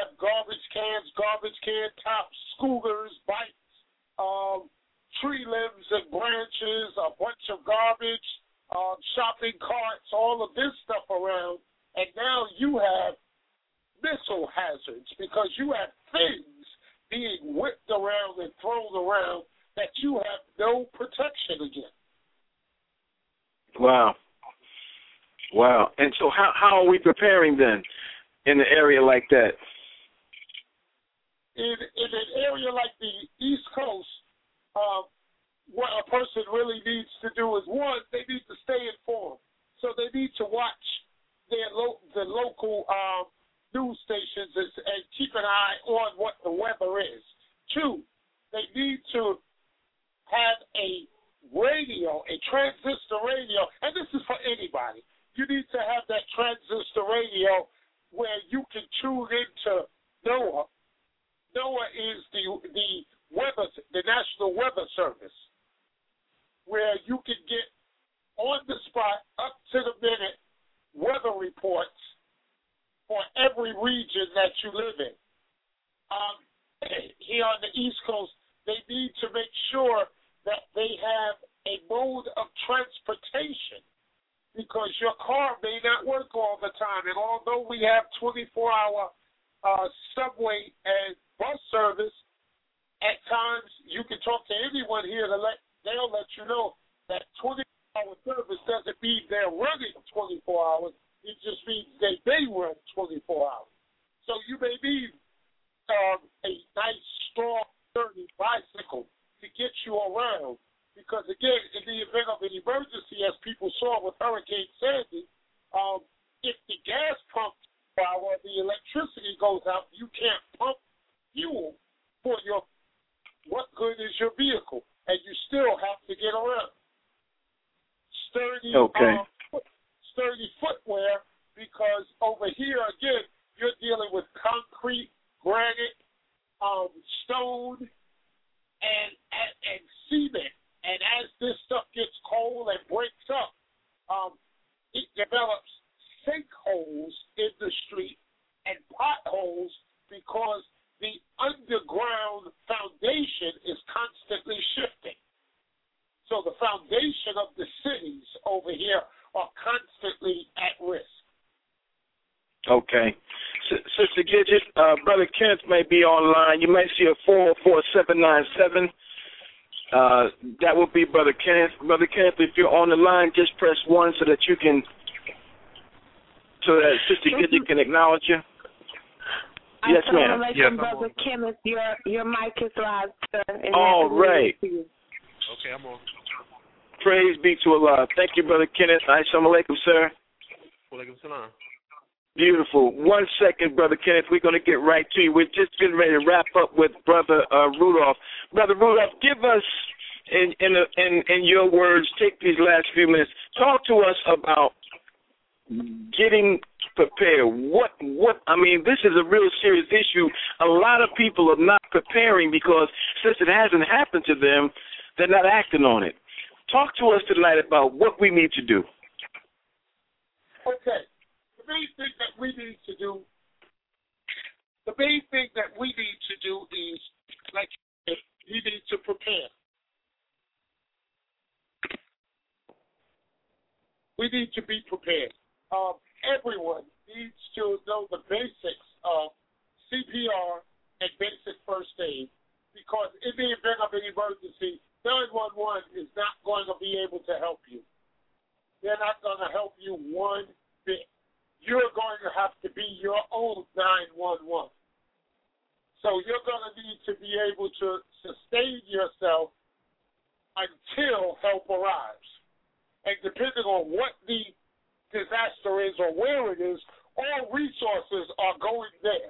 branches, a bunch of garbage, um, shopping carts, all of this stuff around, and now you have missile hazards because you have things being whipped around and thrown around that you have no protection against. Wow. Wow. And so how, how are we preparing then in an area like that? In, in an area like the East Coast, um, what a person really needs to do is, one, they need to stay informed. So they need to watch their lo- the local um, news stations and, and keep an eye on what the weather is. Two, they need to have a radio, a transistor radio, and this is for anybody. You need to have that transistor radio where you can tune into NOAA. NOAA is the the weather, the National Weather Service, where you can get on the spot, up to the minute weather reports for every region that you live in. Um, here on the East Coast, they need to make sure that they have a mode of transportation because your car may not work all the time. And although we have twenty-four hour uh, subway and bus service, at times you can talk to anyone here to let they'll let you know that twenty-four hour service doesn't mean they're running twenty-four hours. It just means they may run twenty-four hours. So you may need um, a nice, strong, sturdy bicycle to get you around. Because, again, in the event of an emergency, as people saw with Hurricane Sandy, um, if the gas pump power, the electricity goes out, you can't pump fuel for your, what good is your vehicle? And you still have to get around. Sturdy, okay. um, foot, sturdy footwear, because over here, again, you're dealing with concrete, granite, um, stone, and, and, and cement. And as this stuff gets cold and breaks up, um, it develops sinkholes in the street and potholes because the underground foundation is constantly shifting. So the foundation of the cities over here are constantly at risk. Okay. S- Sister Gidget, uh, Brother Kenneth may be online. You may see a four four seven nine seven. Uh, that would be Brother Kenneth. Brother Kenneth, if you're on the line, just press one so that you can, so that Sister Gidget can acknowledge you. Yes, ma'am. Yes, Brother Kenneth, your your mic is live, sir. All right. Okay, I'm on. Praise be to Allah. Thank you, Brother Kenneth. Assalamu alaikum, sir. Walaikum salam. Beautiful. One second, Brother Kenneth. We're going to get right to you. We're just getting ready to wrap up with Brother uh, Rudolph. Brother Rudolph, give us, in, in, a, in, in your words, take these last few minutes. Talk to us about getting prepared. What, what? I mean, this is a real serious issue. A lot of people are not preparing because since it hasn't happened to them, they're not acting on it. Talk to us tonight about what we need to do. Okay. The main thing that we need to do, the main thing that we need to do is, like, we need to prepare. We need to be prepared. Um, everyone needs to know the basics of C P R and basic first aid because in the event of an emergency, nine one one is not going to be able to help you. They're not going to help you one bit. You're going to have to be your own nine one one. So you're going to need to be able to sustain yourself until help arrives. And depending on what the disaster is or where it is, all resources are going there.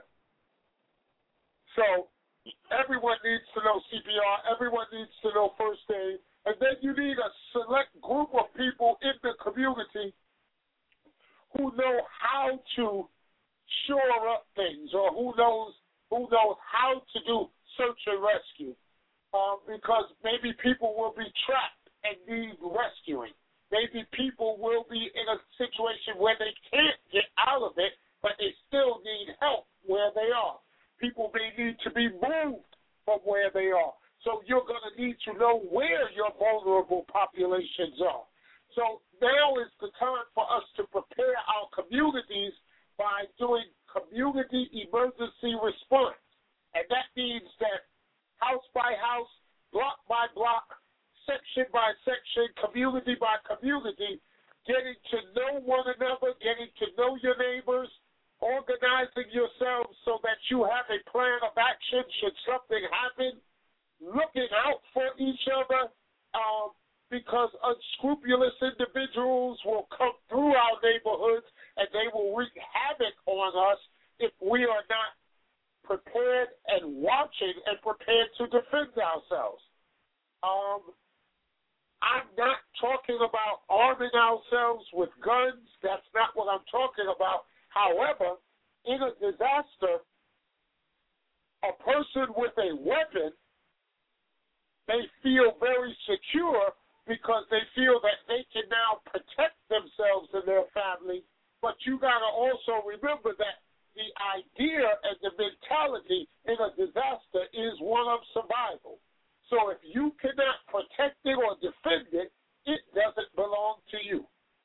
So everyone needs to know C P R. Everyone needs to know first aid. And then you need a select group of people in the community who know how to shore up things or who knows who knows how to do search and rescue. Um, because maybe people will be trapped and need rescuing. Maybe people will be in a situation where they can't get out of it, but they still need help where they are. People may need to be moved from where they are. So you're going to need to know where your vulnerable populations are. So now is the time for us to prepare our communities by doing community emergency response. And that means that house by house, block by block, section by section, community by community, getting to know one another, getting to know your neighbors, organizing yourselves so that you have a plan of action should something happen, looking out for each other, um, because unscrupulous individuals will come through our neighborhoods and they will wreak havoc on us if we are not prepared and watching and prepared to defend ourselves. Um, I'm not talking about arming ourselves with guns. That's not what I'm talking about. However, in a disaster, a person with a weapon may feel very secure because they feel that they can now protect themselves and their family. But you got to also remember that the idea and the mentality in a disaster is one of survival. So if you cannot protect it or defend it, it doesn't belong to you.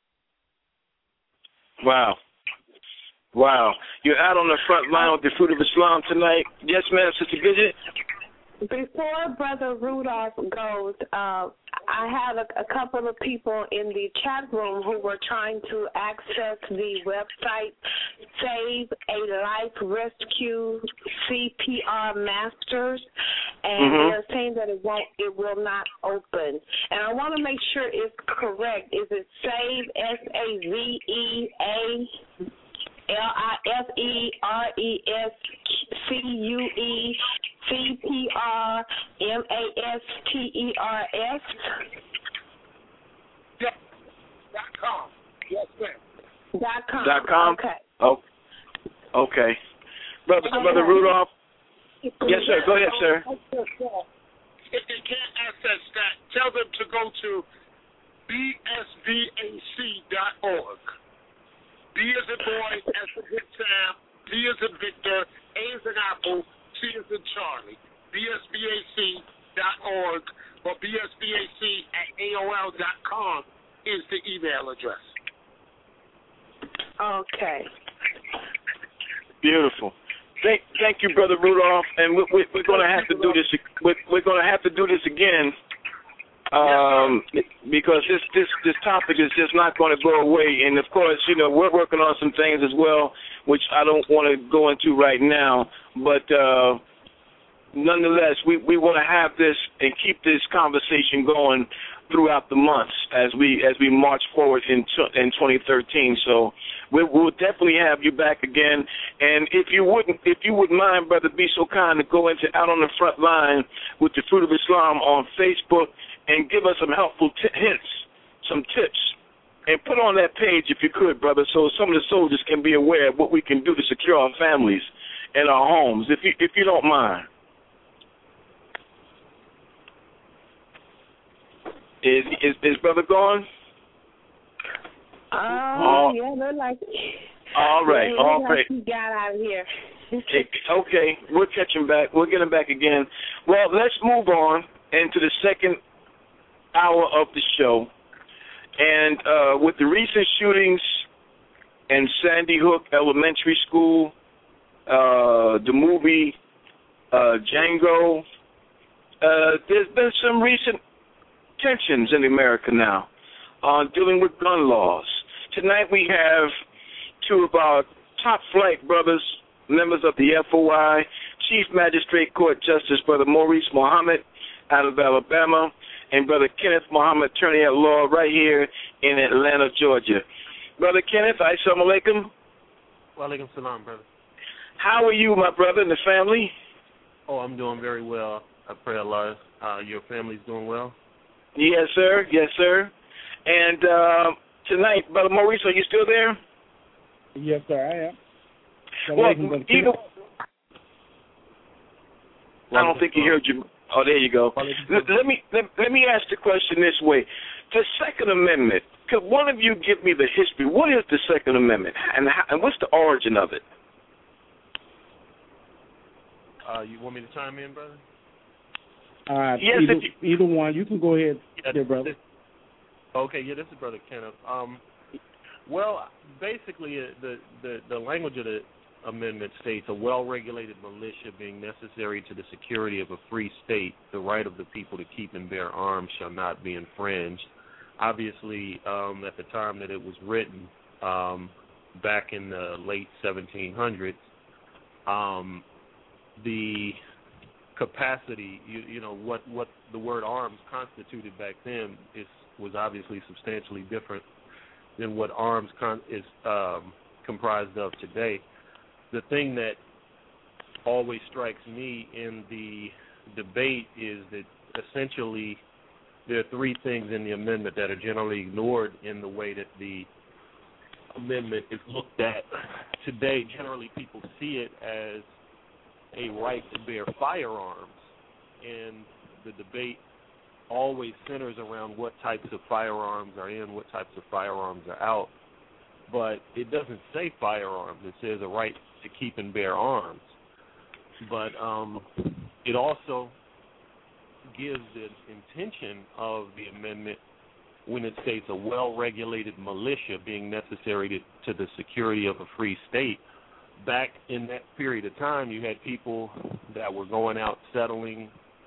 Wow. Wow. You're out on the front line with the Fruit of Islam tonight. Yes, ma'am, Sister Gidget? Before Brother Rudolph goes, uh, I had a, a couple of people in the chat room who were trying to access the website Save a Life Rescue C P R Masters, and mm-hmm. they're saying that it won't, it will not open. And I want to make sure it's correct. Is it Save S A V E A? L I F E R E S C U E C P R M A S T E R S? Yes. Dot com. Yes, ma'am. Dot com. Dot com? Okay. Oh, okay. Brother, okay. Brother Rudolph? Yes, sir. Go ahead, sir. If they can't access that, tell them to go to B S B A C dot org. B as in boy, S as in Sam, V as in Victor, A as in Apple, C as in Charlie. B S B A C dot org or B S B A C at A O L dot com is the email address. Okay. Beautiful. Thank, thank you, Brother Rudolph. And we, we, we're going to have to do this. We're, we're going to have to do this again. Um, because this, this this topic is just not going to go away. And, of course, you know, we're working on some things as well, which I don't want to go into right now. But uh, nonetheless, we, we want to have this and keep this conversation going throughout the months as we as we march forward in in twenty thirteen. So we, we'll definitely have you back again. And if you wouldn't, if you wouldn't mind, brother, be so kind to go into Out on the Front Line with the Fruit of Islam on Facebook and give us some helpful t- hints, some tips, and put on that page if you could, brother, so some of the soldiers can be aware of what we can do to secure our families and our homes, if you if you don't mind. Is is, is brother gone? Uh, oh, yeah, they're like. All right, yeah, all like right. He got out of here. Okay, we'll catch him back. We'll get him back again. Well, let's move on into the second hour of the show. And uh, with the recent shootings in Sandy Hook Elementary School, uh, the movie uh, Django, uh, there's been some recent tensions in America now on uh, dealing with gun laws. Tonight we have two of our top flight brothers, members of the F O I, Chief Magistrate Court Justice Brother Maurice Muhammad out of Alabama, and Brother Kenneth Muhammad, attorney at law right here in Atlanta, Georgia. Brother Kenneth, assalamu alaikum. Wa alaikum salam, brother. How are you, my brother, and the family? Oh, I'm doing very well. I pray Allah, uh, your family's doing well? Yes, sir. Yes, sir. And uh, tonight, Brother Maurice, are you still there? Yes, sir, I am. So well, either, I don't think he heard you. Oh, there you go. Let, let me let, let me ask the question this way: the Second Amendment. Could one of you give me the history? What is the Second Amendment, and how, and what's the origin of it? Uh, you want me to chime in, brother? Uh, yes, either, you, either one. You can go ahead, yeah, dear brother. This, okay, yeah, this is Brother Kenneth. Um, well, basically, uh, the, the, the language of the amendment states a well-regulated militia being necessary to the security of a free state, the right of the people to keep and bear arms shall not be infringed. Obviously, um, at the time that it was written, um, back in the late seventeen hundreds, um, the capacity, you, you know, what, what the word arms constituted back then is was obviously substantially different than what arms con- is um, comprised of today. The thing that always strikes me in the debate is that essentially there are three things in the amendment that are generally ignored in the way that the amendment is looked at today. Generally, people see it as a right to bear firearms, and the debate always centers around what types of firearms are in, what types of firearms are out. But it doesn't say firearms. It says a right to keep and bear arms. But um, it also gives the intention of the amendment when it states a well-regulated militia being necessary to, to the security of a free state. Back in that period of time, you had people that were going out settling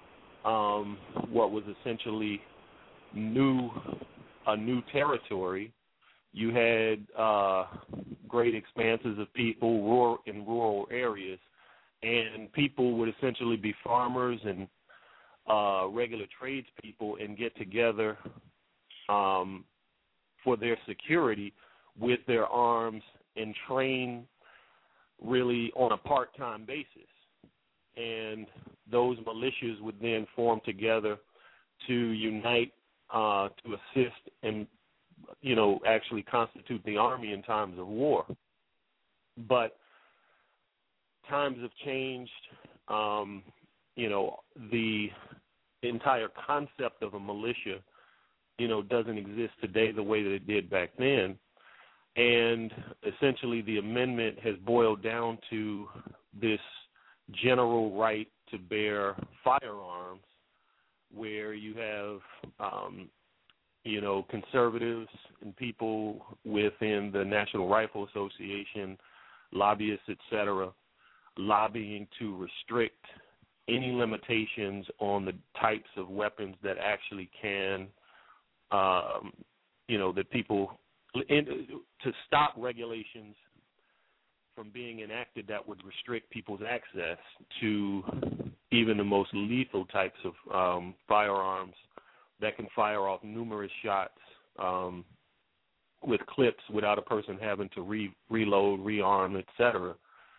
um, what was essentially new, a new territory. You had uh, great expanses of people rural, in rural areas, and people would essentially be farmers and uh, regular tradespeople and get together um, for their security with their arms and train really on a part-time basis. And those militias would then form together to unite, uh, to assist and, you know, actually constitute the army in times of war. But times have changed. Um, you know, the entire concept of a militia, you know, doesn't exist today the way that it did back then. And essentially the amendment has boiled down to this general right to bear firearms, where you have, um, you know, conservatives and people within the National Rifle Association, lobbyists, et cetera, lobbying to restrict any limitations on the types of weapons that actually can, um, you know, that people, in, to stop regulations from being enacted that would restrict people's access to even the most lethal types of um, firearms that can fire off numerous shots um, with clips without a person having to re- reload, rearm, et cetera.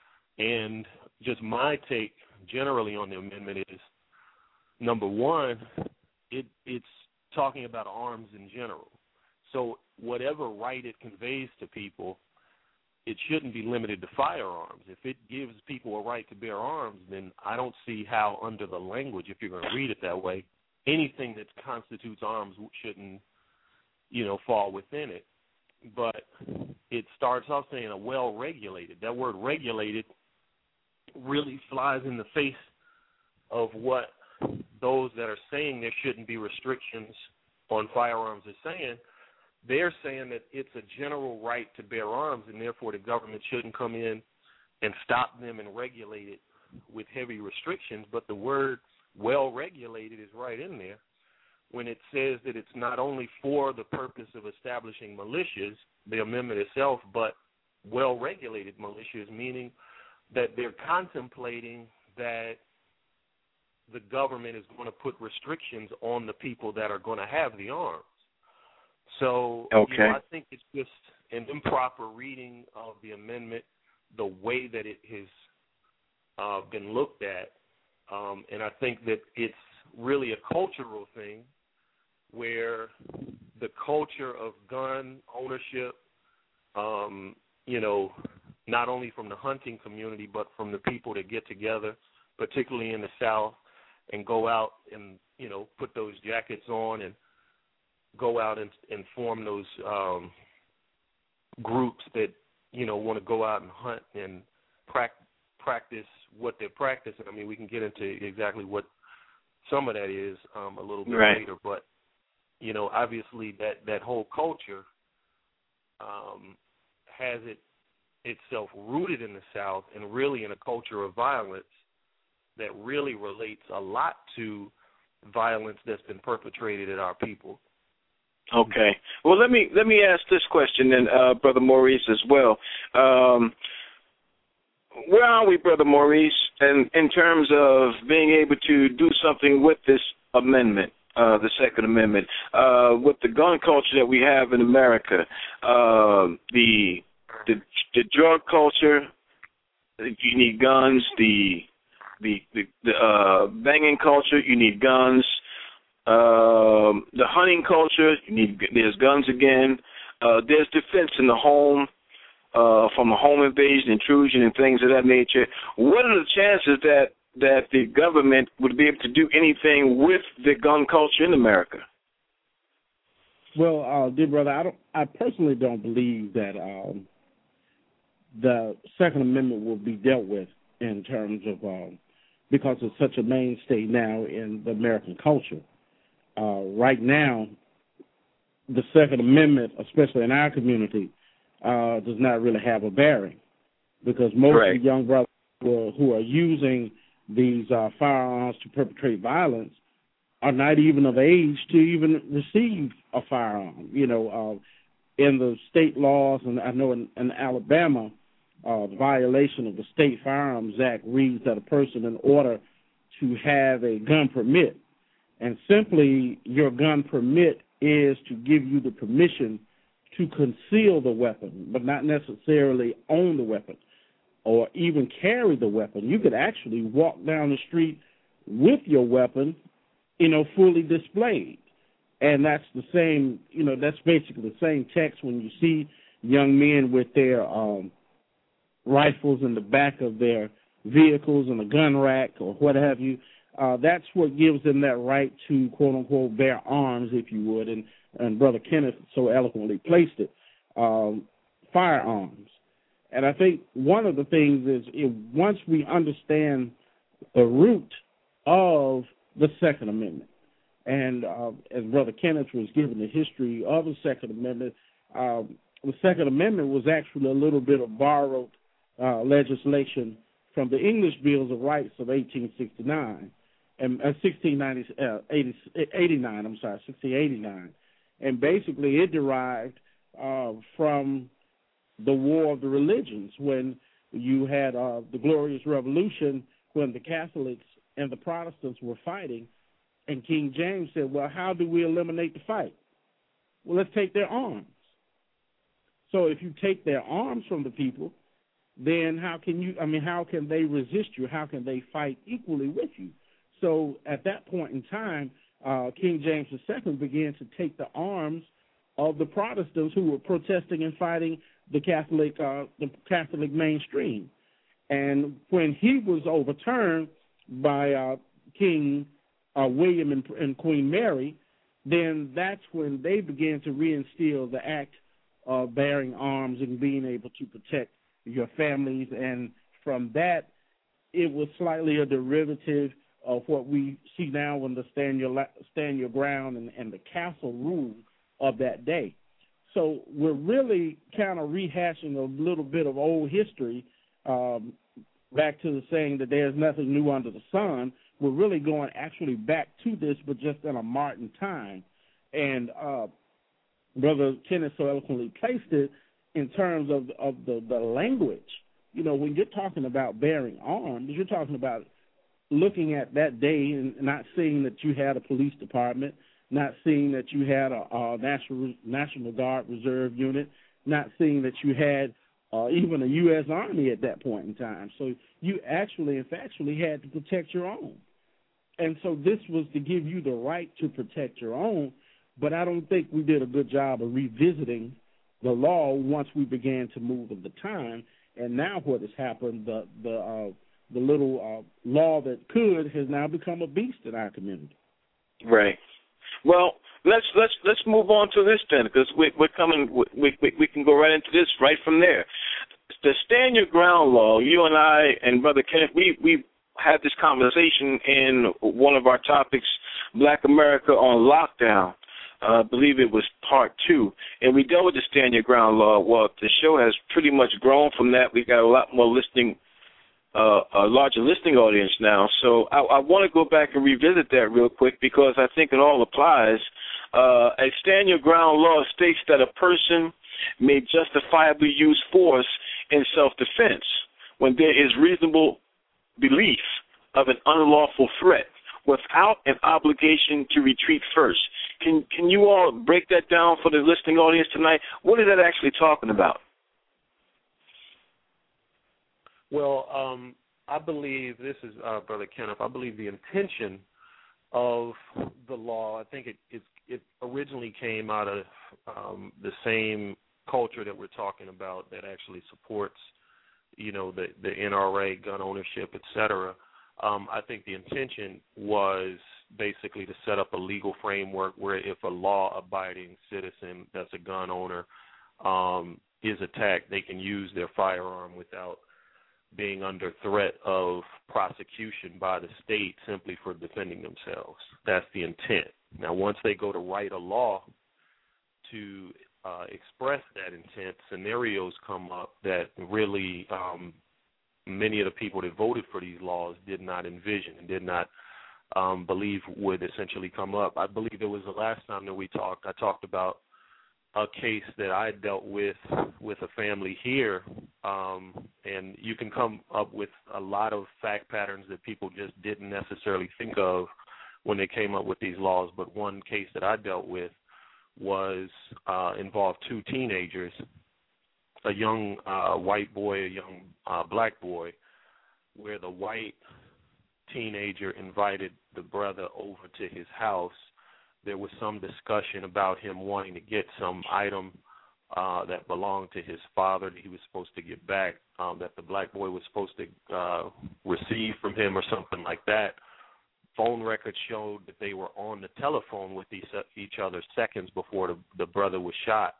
And just my take generally on the amendment is, number one, it, it's talking about arms in general. So whatever right it conveys to people, it shouldn't be limited to firearms. If it gives people a right to bear arms, then I don't see how under the language, if you're going to read it that way, anything that constitutes arms shouldn't, you know, fall within it. But it starts off saying a well-regulated. That word regulated really flies in the face of what those that are saying there shouldn't be restrictions on firearms are saying. They're saying that it's a general right to bear arms, and therefore the government shouldn't come in and stop them and regulate it with heavy restrictions. But the word well-regulated is right in there when it says that it's not only for the purpose of establishing militias, the amendment itself, but well-regulated militias, meaning that they're contemplating that the government is going to put restrictions on the people that are going to have the arms. So okay. you know, I think it's just an improper reading of the amendment, the way that it has uh, been looked at. Um, and I think that it's really a cultural thing where the culture of gun ownership, um, you know, not only from the hunting community, but from the people that get together, particularly in the South, and go out and, you know, put those jackets on and go out and, and form those um, groups that, you know, want to go out and hunt and pra- practice what they're practicing. I mean, we can get into exactly what some of that is um, a little bit right. later. But, you know, obviously that, that whole culture um, has it itself rooted in the South and really in a culture of violence that really relates a lot to violence that's been perpetrated at our people. Okay. Well, let me let me ask this question then, uh, Brother Maurice, as well. Um, where are we, Brother Maurice, in, in terms of being able to do something with this amendment, uh, the Second Amendment, uh, with the gun culture that we have in America, uh, the, the the drug culture, you need guns, the the the, the uh, banging culture, you need guns. Um, the hunting culture, you need, there's guns again. Uh, there's defense in the home uh, from a home invasion, intrusion, and things of that nature. What are the chances that, that the government would be able to do anything with the gun culture in America? Well, uh, dear brother, I don't. I personally don't believe that um, the Second Amendment will be dealt with in terms of um, because it's such a mainstay now in the American culture. Uh, right now, the Second Amendment, especially in our community, uh, does not really have a bearing because most right. of the young brothers who are, who are using these uh, firearms to perpetrate violence are not even of age to even receive a firearm. You know, uh, in the state laws, and I know in, in Alabama, uh, the violation of the State Firearms Act reads that a person, in order to have a gun permit, and simply your gun permit is to give you the permission to conceal the weapon, but not necessarily own the weapon or even carry the weapon. You could actually walk down the street with your weapon, you know, fully displayed. And that's the same, you know, that's basically the same text when you see young men with their um, rifles in the back of their vehicles in a gun rack or what have you. Uh, that's what gives them that right to, quote-unquote, bear arms, if you would, and, and Brother Kenneth so eloquently placed it, um, firearms. And I think one of the things is if once we understand the root of the Second Amendment, and uh, as Brother Kenneth was given the history of the Second Amendment, uh, the Second Amendment was actually a little bit of borrowed uh, legislation from the English Bills of Rights of eighteen sixty-nine. And uh, sixteen ninety, uh, eighty, eighty-nine, I'm sorry, sixteen eighty-nine. And basically it derived uh, from the War of the Religions when you had uh, the Glorious Revolution when the Catholics and the Protestants were fighting. And King James said, well, how do we eliminate the fight? Well, let's take their arms. So if you take their arms from the people, then how can you, I mean, how can they resist you? How can they fight equally with you? So at that point in time, uh, King James the Second began to take the arms of the Protestants who were protesting and fighting the Catholic, uh, the Catholic mainstream. And when he was overturned by uh, King uh, William and, and Queen Mary, then that's when they began to reinstill the act of bearing arms and being able to protect your families. And from that, it was slightly a derivative of what we see now in the stand your stand your ground and, and the castle rule of that day. So we're really kind of rehashing a little bit of old history, um, back to the saying that there's nothing new under the sun. We're really going actually back to this, but just in a modern time. And uh, Brother Kenneth so eloquently placed it in terms of, of the, the language. You know, when you're talking about bearing arms, you're talking about looking at that day and not seeing that you had a police department, not seeing that you had a, a National National Guard Reserve unit, not seeing that you had uh, even a U S Army at that point in time. So you actually and factually had to protect your own. And so this was to give you the right to protect your own, but I don't think we did a good job of revisiting the law once we began to move with the time. And now what has happened, the the uh, the little uh, law that could has now become a beast in our community. Right. Well, let's let's let's move on to this then, because we, we're coming. We, we we can go right into this right from there. The Stand Your Ground law. You and I and Brother Kenneth, we we we, we discussed this. We we we had this conversation in one of our topics, Black America on Lockdown. Uh, I believe it was part two. And we dealt with the Stand Your Ground law. Well, the show has pretty much grown from that. We've got a lot more listening, uh, a larger listening audience now. So I, I want to go back and revisit that real quick because I think it all applies. Uh, a Stand Your Ground law states that a person may justifiably use force in self-defense when there is reasonable belief of an unlawful threat without an obligation to retreat first. Can can you all break that down for the listening audience tonight? What is that actually talking about? Well, um, I believe, this is uh, Brother Kenneth, I believe the intention of the law, I think it it, it originally came out of um, the same culture that we're talking about that actually supports, you know, the, the N R A, gun ownership, et cetera. Um, I think the intention was basically to set up a legal framework where if a law-abiding citizen that's a gun owner um, is attacked, they can use their firearm without being under threat of prosecution by the state simply for defending themselves. That's the intent. Now, once they go to write a law to uh, express that intent, scenarios come up that really um, many of the people that voted for these laws did not envision and did not um, believe would essentially come up. I believe it was the last time that we talked, I talked about a case that I dealt with with a family here, um, and you can come up with a lot of fact patterns that people just didn't necessarily think of when they came up with these laws, but one case that I dealt with was uh, involved two teenagers, a young uh, white boy, a young uh, black boy, where the white teenager invited the brother over to his house. There was some discussion about him wanting to get some item uh, that belonged to his father that he was supposed to get back, um, that the black boy was supposed to uh, receive from him or something like that. Phone records showed that they were on the telephone with each, each other seconds before the, the brother was shot.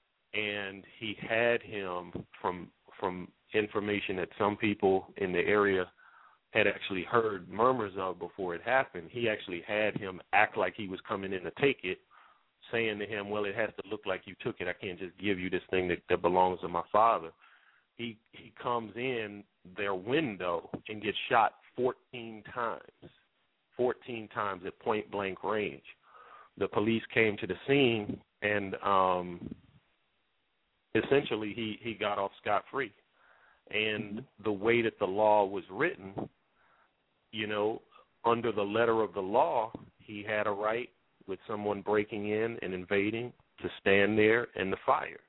And he had him, from from information that some people in the area had actually heard murmurs of before it happened, he actually had him act like he was coming in to take it, saying to him, well, it has to look like you took it. I can't just give you this thing that, that belongs to my father. He he comes in their window and gets shot fourteen times, fourteen times at point-blank range. The police came to the scene, and um, essentially he, he got off scot-free. And the way that the law was written, you know, under the letter of the law, he had a right with someone breaking in and invading to stand there and to fire.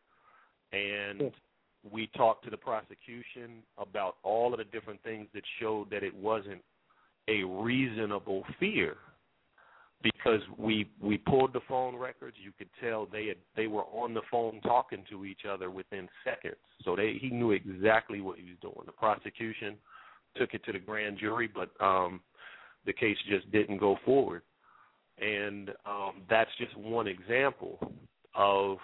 And we talked to the prosecution about all of the different things that showed that it wasn't a reasonable fear, because we we pulled the phone records. You could tell they had, they were on the phone talking to each other within seconds. So they he knew exactly what he was doing. The prosecution took it to the grand jury, but um, the case just didn't go forward. And um, that's just one example of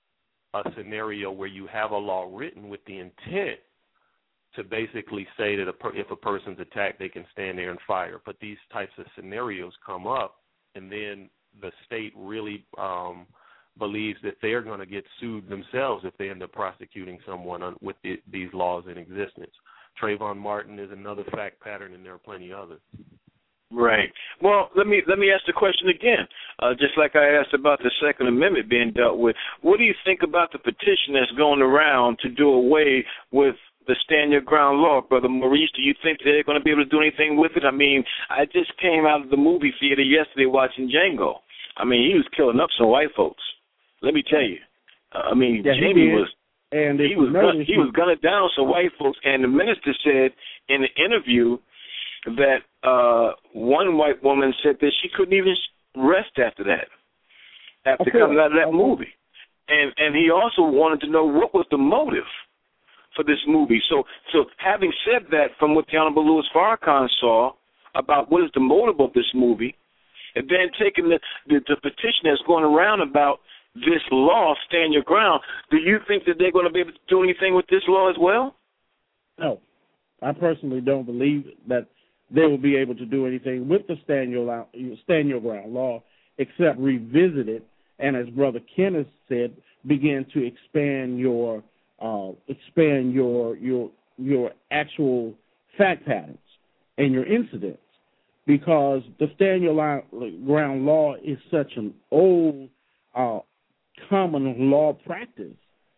a scenario where you have a law written with the intent to basically say that a per, if a person's attacked, they can stand there and fire. But these types of scenarios come up, and then the state really um, believes that they're going to get sued themselves if they end up prosecuting someone on, with the, these laws in existence. Trayvon Martin is another fact pattern, and there are plenty others. Right. Well, let me let me ask the question again. Uh, just like I asked about the Second Amendment being dealt with, what do you think about the petition that's going around to do away with the Stand Your Ground law, Brother Maurice? Do you think they're going to be able to do anything with it? I mean, I just came out of the movie theater yesterday watching Django. I mean, he was killing up some white folks. Let me tell you. Uh, I mean, yeah, Jamie was and he was gun, he was gunning down some white folks, and the minister said in the interview that uh, one white woman said that she couldn't even rest after that, after okay. coming out of that movie. And and he also wanted to know what was the motive for this movie. So so having said that, from what the Honorable Louis Farrakhan saw about what is the motive of this movie, and then taking the, the, the petition that's going around about this law, Stand Your Ground, do you think that they're going to be able to do anything with this law as well? No. I personally don't believe that they will be able to do anything with the stand your, stand your ground law except revisit it, and as Brother Kenneth said, begin to expand your uh, expand your your your actual fact patterns and your incidents, because the stand your ground law is such an old uh, common law practice.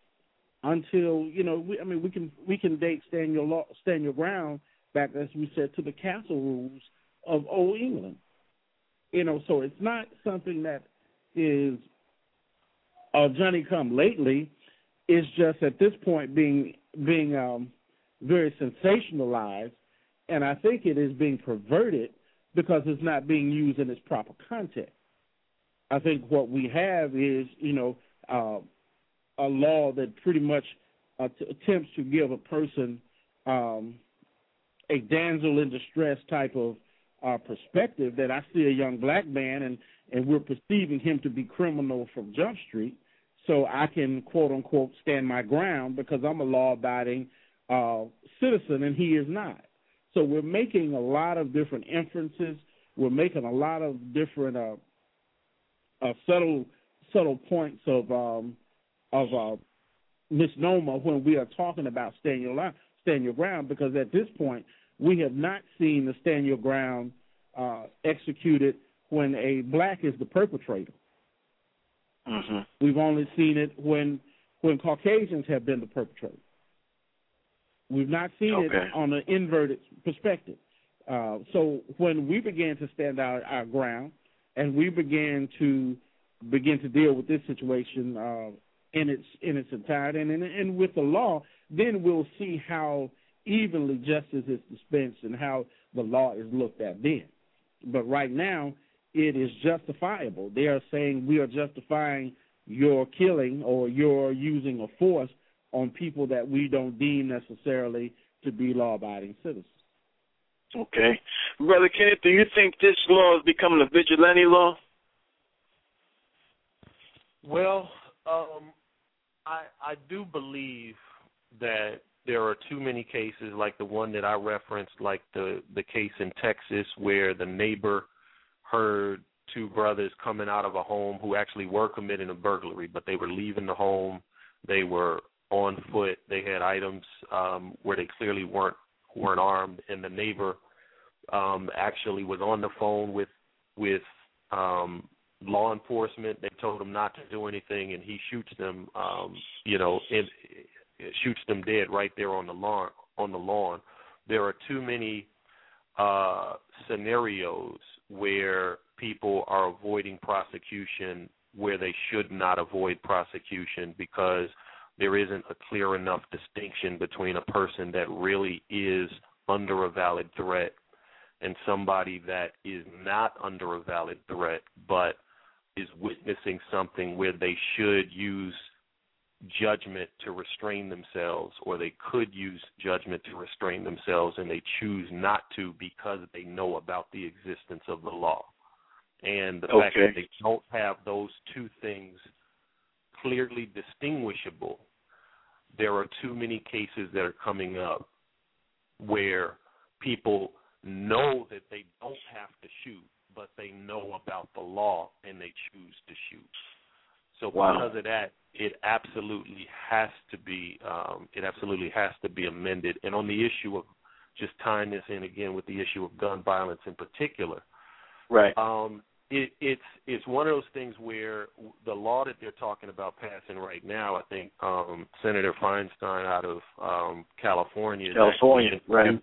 Until you know, we, I mean, we can we can date stand your law, stand your ground back, as we said, to the castle rules of Old England. You know, so it's not something that is uh, Johnny come lately. It's just at this point being being um, very sensationalized, and I think it is being perverted because it's not being used in its proper context. I think what we have is, you know, uh, a law that pretty much uh, t- attempts to give a person um, a damsel in distress type of uh, perspective, that I see a young black man and, and we're perceiving him to be criminal from Jump Street, so I can, quote, unquote, stand my ground because I'm a law-abiding uh, citizen and he is not. So we're making a lot of different inferences. We're making a lot of different uh, uh, subtle subtle points of um, of uh, misnomer when we are talking about stand your, line, stand your ground, because at this point we have not seen the stand your ground uh, executed when a black is the perpetrator. Mm-hmm. We've only seen it when when Caucasians have been the perpetrator. We've not seen okay. it on an inverted perspective. Uh, so when we began to stand our, our ground and we began to begin to deal with this situation uh, in its in its entirety and, and, and with the law, then we'll see how evenly justice is dispensed and how the law is looked at then. But right now, it is justifiable. They are saying we are justifying your killing or your using of force on people that we don't deem necessarily to be law-abiding citizens. Okay. Brother Kenneth, do you think this law is becoming a vigilante law? Well, um, I, I do believe that there are too many cases like the one that I referenced, like the, the case in Texas where the neighbor heard two brothers coming out of a home who actually were committing a burglary, but they were leaving the home. They were on foot. They had items um, where they clearly weren't weren't armed, and the neighbor um, actually was on the phone with with um, law enforcement. They told him not to do anything, and he shoots them. Um, you know, and shoots them dead right there on the lawn. On the lawn, there are too many uh, scenarios where people are avoiding prosecution where they should not avoid prosecution because there isn't a clear enough distinction between a person that really is under a valid threat and somebody that is not under a valid threat but is witnessing something where they should use judgment to restrain themselves, or they could use judgment to restrain themselves and they choose not to because they know about the existence of the law. And the okay. fact that they don't have those two things clearly distinguishable, there are too many cases that are coming up where people know that they don't have to shoot, but they know about the law and they choose to shoot. So wow. because of that, it absolutely has to be um, it absolutely has to be amended. And on the issue of just tying this in again with the issue of gun violence in particular, right? Um, it, it's it's one of those things where the law that they're talking about passing right now, I think um, Senator Feinstein out of um, California, California, is right?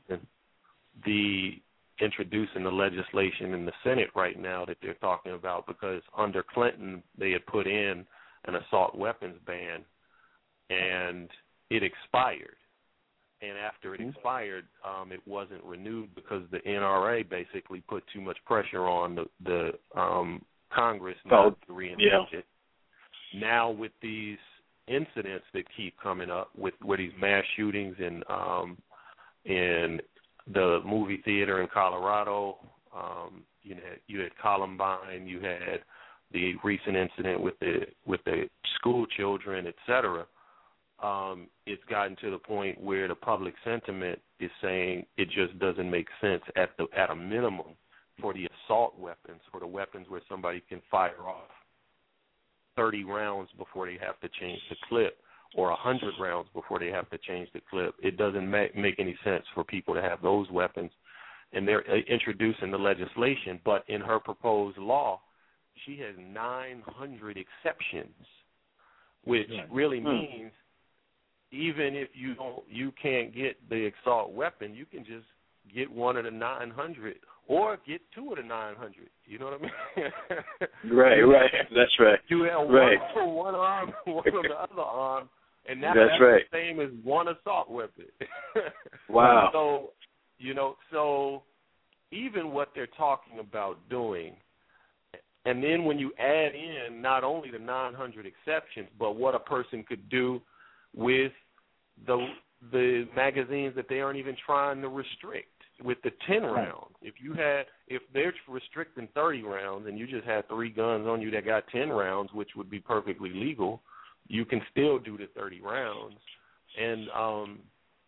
The introducing the legislation in the Senate right now that they're talking about, because under Clinton they had put in an assault weapons ban and it expired. And after it expired, um, it wasn't renewed because the N R A basically put too much pressure on the, the um, Congress not oh, to reintroduce yeah. it. Now with these incidents that keep coming up with, with these mass shootings and um, in the movie theater in Colorado, um, you had you had Columbine, you had the recent incident with the with the school children, et cetera. um, it's gotten to the point where the public sentiment is saying it just doesn't make sense at the at a minimum for the assault weapons, for the weapons where somebody can fire off thirty rounds before they have to change the clip, or one hundred rounds before they have to change the clip. It doesn't ma- make any sense for people to have those weapons, and they're uh, introducing the legislation. But in her proposed law, she has nine hundred exceptions, which yeah. really hmm. means even if you don't, you can't get the assault weapon, you can just get one of the nine hundred or get two of the nine hundred. You know what I mean? Right, right. That's right. You have right. one for one arm, one for the other arm, and that, that's, that's right. the same as one assault weapon. Wow. So, you know, so even what they're talking about doing, and then when you add in not only the nine hundred exceptions, but what a person could do with the the magazines that they aren't even trying to restrict, with the ten rounds. If you had, if they're restricting thirty rounds and you just had three guns on you that got ten rounds, which would be perfectly legal, you can still do the thirty rounds. And um,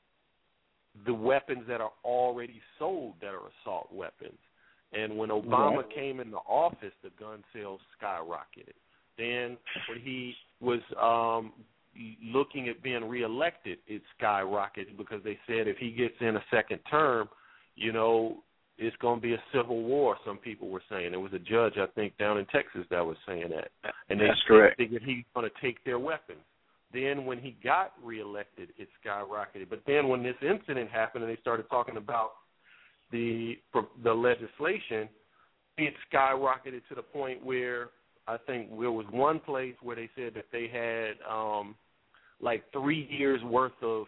the weapons that are already sold that are assault weapons. And when Obama yeah. came into office, the gun sales skyrocketed. Then when he was um, looking at being reelected, it skyrocketed because they said if he gets in a second term, you know, it's going to be a civil war, some people were saying. There was a judge, I think, down in Texas that was saying that. And they That's correct. figured he's going to take their weapons. Then when he got reelected, it skyrocketed. But then when this incident happened and they started talking about the the legislation, it skyrocketed to the point where I think there was one place where they said that they had um, like three years' worth of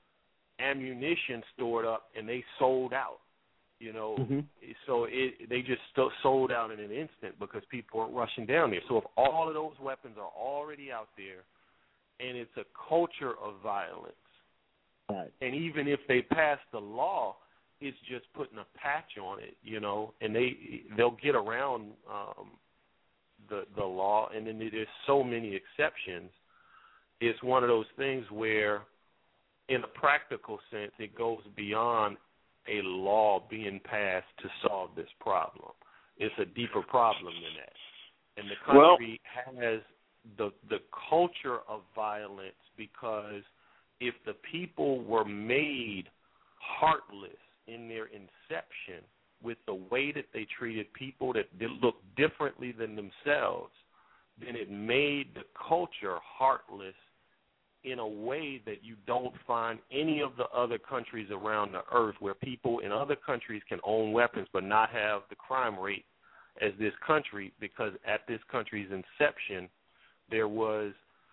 ammunition stored up, and they sold out. You know, mm-hmm. so it they just st- sold out in an instant because people are rushing down there. So if all of those weapons are already out there, and it's a culture of violence, right. and even if they pass the law, it's just putting a patch on it, you know, and they they'll get around um, the the law, and then there's so many exceptions. It's one of those things where, in a practical sense, it goes beyond a law being passed to solve this problem. It's a deeper problem than that, and the country well, has the the culture of violence because if the people were made heartless in their inception with the way that they treated people that looked differently than themselves, then it made the culture heartless in a way that you don't find any of the other countries around the earth, where people in other countries can own weapons but not have the crime rate as this country, because at this country's inception there was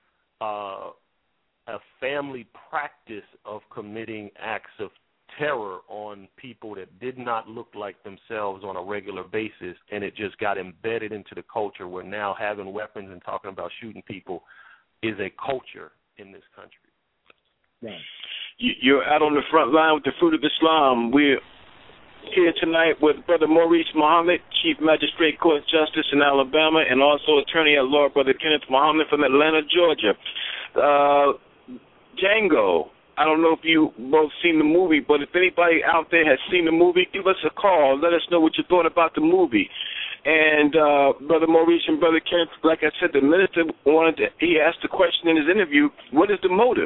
uh, a family practice of committing acts of terror on people that did not look like themselves on a regular basis, and it just got embedded into the culture where now having weapons and talking about shooting people is a culture in this country. Right. You're out on the front line with the Fruit of Islam. We're here tonight with Brother Maurice Muhammad, Chief Magistrate Court Justice in Alabama, and also Attorney at Law, Brother Kenneth Muhammad from Atlanta, Georgia. Uh, Django, I don't know if you both seen the movie, but if anybody out there has seen the movie, give us a call. Let us know what you thought about the movie. And uh, Brother Maurice and Brother Kenneth, like I said, the minister wanted to, he asked the question in his interview, what is the motive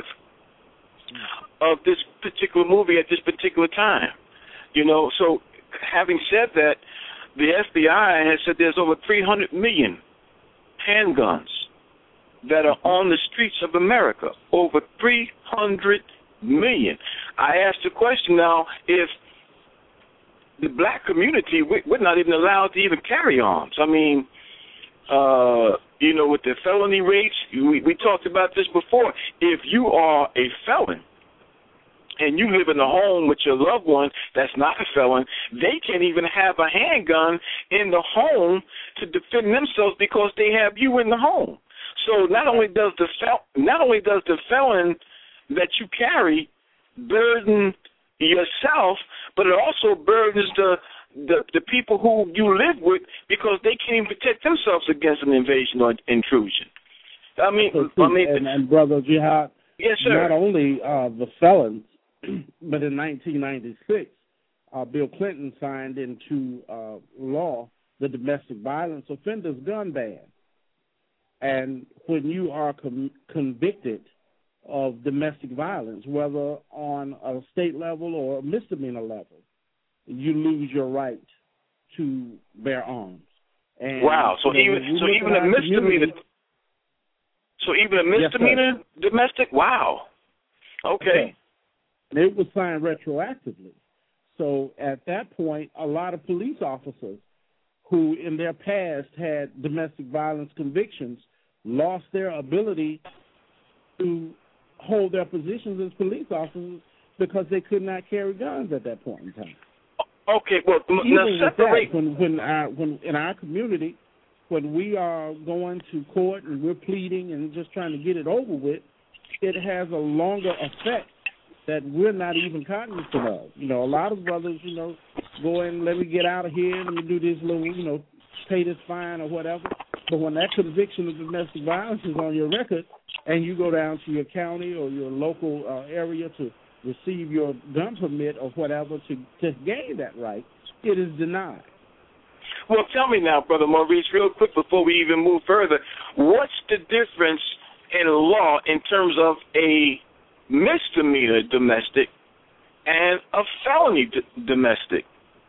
of this particular movie at this particular time? You know, so having said that, the F B I has said there's over three hundred million handguns that are on the streets of America, over three hundred million. I asked the question now, if the black community, we're not even allowed to even carry arms. I mean, uh, you know, with the felony rates, we, we talked about this before. If you are a felon and you live in a home with your loved one that's not a felon, they can't even have a handgun in the home to defend themselves because they have you in the home. So not only does the fel- not only does the felon that you carry burden yourself, but it also burdens the, the the people who you live with because they can't even protect themselves against an invasion or intrusion. I mean, so, I mean, and, and Brother Jihad, Yes, sir. Not only uh, the felons, but in nineteen ninety-six, uh, Bill Clinton signed into uh, law the domestic violence offenders gun ban. And when you are com- convicted of domestic violence, whether on a state level or a misdemeanor level, you lose your right to bear arms. And, wow! So you know, even so even a misdemeanor. So even a misdemeanor yes, domestic. Wow. Okay. So it was signed retroactively. So at that point, a lot of police officers who in their past had domestic violence convictions lost their ability to hold their positions as police officers because they could not carry guns at that point in time. Okay, well, Even now separate. That, when when, our, when in our community, when we are going to court and we're pleading and just trying to get it over with, it has a longer effect that we're not even cognizant of. You know, a lot of brothers, you know, go in, let me get out of here, let me do this little, you know, pay this fine or whatever. But when that conviction of domestic violence is on your record and you go down to your county or your local uh, area to receive your gun permit or whatever to, to gain that right, it is denied. Well, tell me now, Brother Maurice, real quick before we even move further, what's the difference in law in terms of a misdemeanor domestic and a felony d- domestic?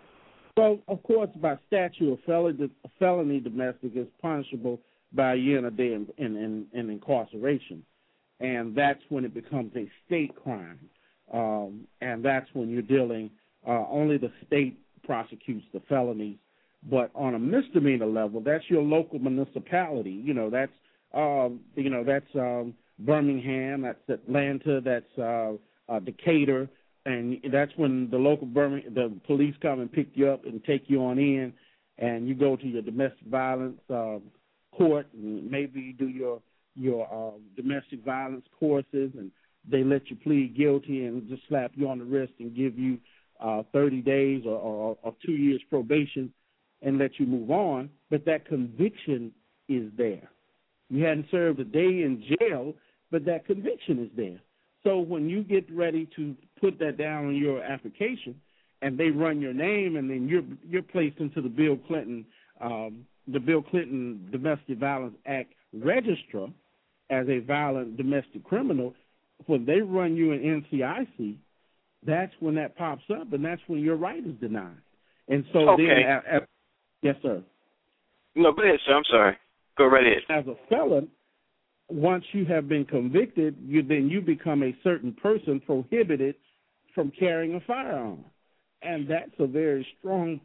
Well, of course, by statute, a felony, a felony domestic is punishable by a year and a day in, in, in, in incarceration, and that's when it becomes a state crime, um, and that's when you're dealing, uh, only the state prosecutes the felonies, but on a misdemeanor level, that's your local municipality. You know, that's, um, you know, that's um, Birmingham, that's Atlanta, that's uh, uh, Decatur, and that's when the local Birmingham, the police come and pick you up and take you on in, and you go to your domestic violence uh, court, and maybe you do your your uh, domestic violence courses, and they let you plead guilty and just slap you on the wrist and give you uh, thirty days or, or, or two years probation and let you move on. But that conviction is there. You hadn't served a day in jail, but that conviction is there. So when you get ready to put that down on your application, and they run your name, and then you're you're placed into the Bill Clinton um, the Bill Clinton Domestic Violence Act register as a violent domestic criminal, when they run you in N C I C, that's when that pops up, and that's when your right is denied. And so okay. then, uh, uh, yes, sir. No, go ahead, sir. I'm sorry. Go right ahead. As a felon, once you have been convicted, you then you become a certain person prohibited from carrying a firearm, and that's a very strong,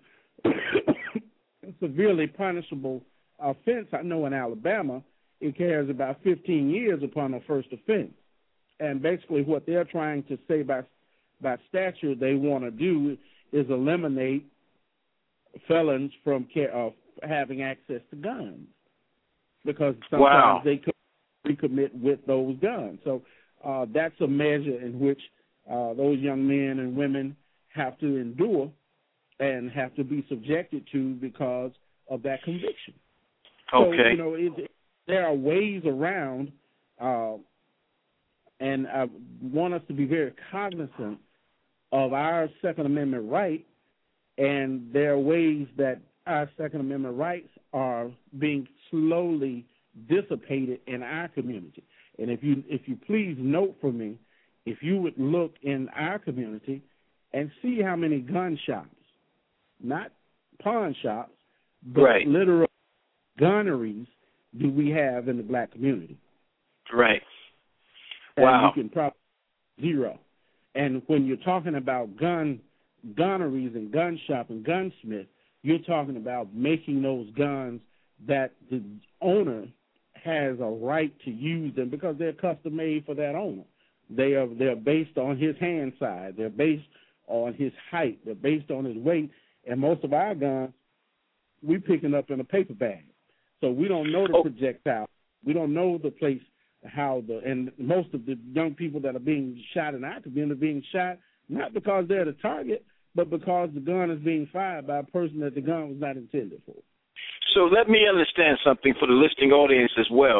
severely punishable offense. I know in Alabama it carries about fifteen years upon a first offense, and basically what they're trying to say by by statute they want to do is eliminate felons from uh, having access to guns, because sometimes wow. they could recommit with those guns. So uh, that's a measure in which uh, those young men and women have to endure and have to be subjected to because of that conviction. Okay. So, you know, it, there are ways around, uh, and I want us to be very cognizant of our Second Amendment right, and there are ways that our Second Amendment rights are being slowly dissipated in our community. And if you if you please note for me, if you would look in our community and see how many gun shops, not pawn shops, but right. literal gunneries do we have in the black community. Right. And wow. you can probably zero. And when you're talking about gun gunneries and gun shop and gunsmith, you're talking about making those guns that the owner has a right to use them because they're custom made for that owner. They are they're based on his hand size. They're based on his height. They're based on his weight. And most of our guns, we picking up in a paper bag. So we don't know the oh. projectile. We don't know the place, how the, and most of the young people that are being shot in our community are being shot not because they're the target, but because the gun is being fired by a person that the gun was not intended for. So let me understand something for the listening audience as well.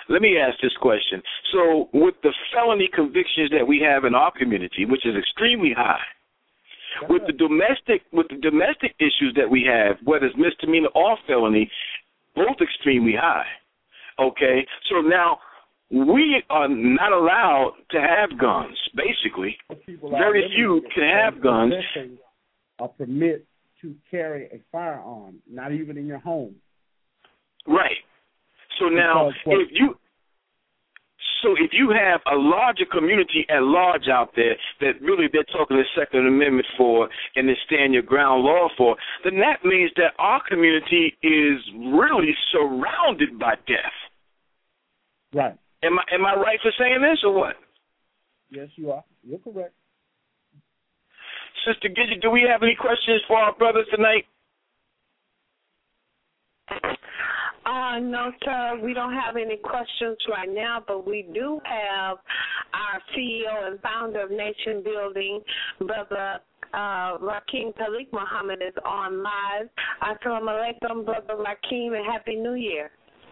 let me ask this question. So with the felony convictions that we have in our community, which is extremely high, with the domestic with the domestic issues that we have, whether it's misdemeanor or felony, both extremely high. Okay? So now we are not allowed to have guns, basically. Very few can have guns. A permit to carry a firearm, not even in your home. Right. So now, if you so if you have a larger community at large out there that really they're talking the Second Amendment for and they stand your ground law for, then that means that our community is really surrounded by death. Right. Am I am I right for saying this or what? Yes, you are. You're correct. Sister Gidget, do we have any questions for our brothers tonight? Uh, no, sir. We don't have any questions right now, but we do have our C E O and founder of Nation Building, Brother uh, Rakeem Talik Muhammad, is on live. Assalamu alaikum, Brother Rakeem, and Happy New Year.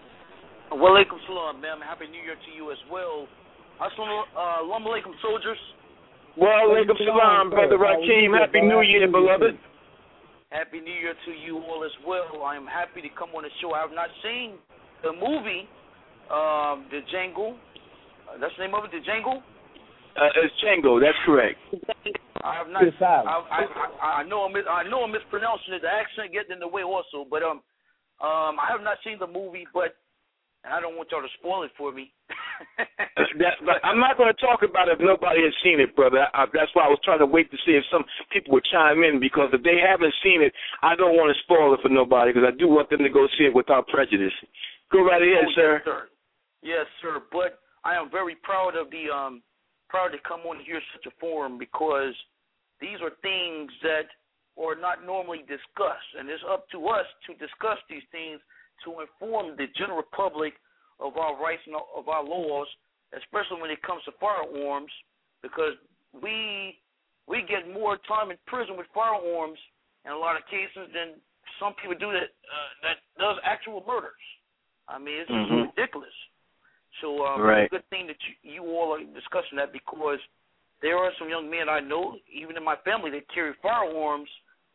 Wa alaikum salam, ma'am. Happy New Year to you as well. Assalamu alaikum, soldiers. Wa alaikum salam, Brother Rakeem. Happy New Year, beloved. Happy New Year to you all as well. I am happy to come on the show. I have not seen the movie, um, The Django. Uh, that's the name of it, The Django? Uh, it's Django, that's correct. I have not. I, I, I, I know I'm I know I'm mispronouncing it. The accent getting in the way also, but um, um, I have not seen the movie, but and I don't want y'all to spoil it for me. that, but I'm not going to talk about it if nobody has seen it, brother. I, that's why I was trying to wait to see if some people would chime in, because if they haven't seen it, I don't want to spoil it for nobody, because I do want them to go see it without prejudice. Go right ahead, oh, sir. Yes, sir. Yes, sir. But I am very proud of the um, proud to come on here such a forum, because these are things that are not normally discussed, and it's up to us to discuss these things to inform the general public of our rights and of our laws, especially when it comes to firearms, because we we get more time in prison with firearms in a lot of cases than some people do that uh, that does actual murders. I mean, it's mm-hmm. ridiculous. So um, right. it's a good thing that you, you all are discussing that, because there are some young men I know, even in my family, that carry firearms,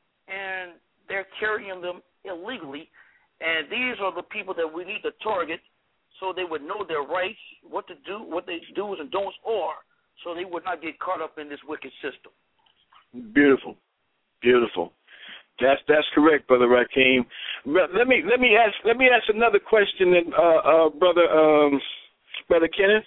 and they're carrying them illegally. And these are the people that we need to target, so they would know their rights, what to do, what they do's and don'ts are, so they would not get caught up in this wicked system. Beautiful, beautiful. That's that's correct, Brother Rakeem. Let me let me ask let me ask another question, then, uh, uh, brother um, Brother Kenneth.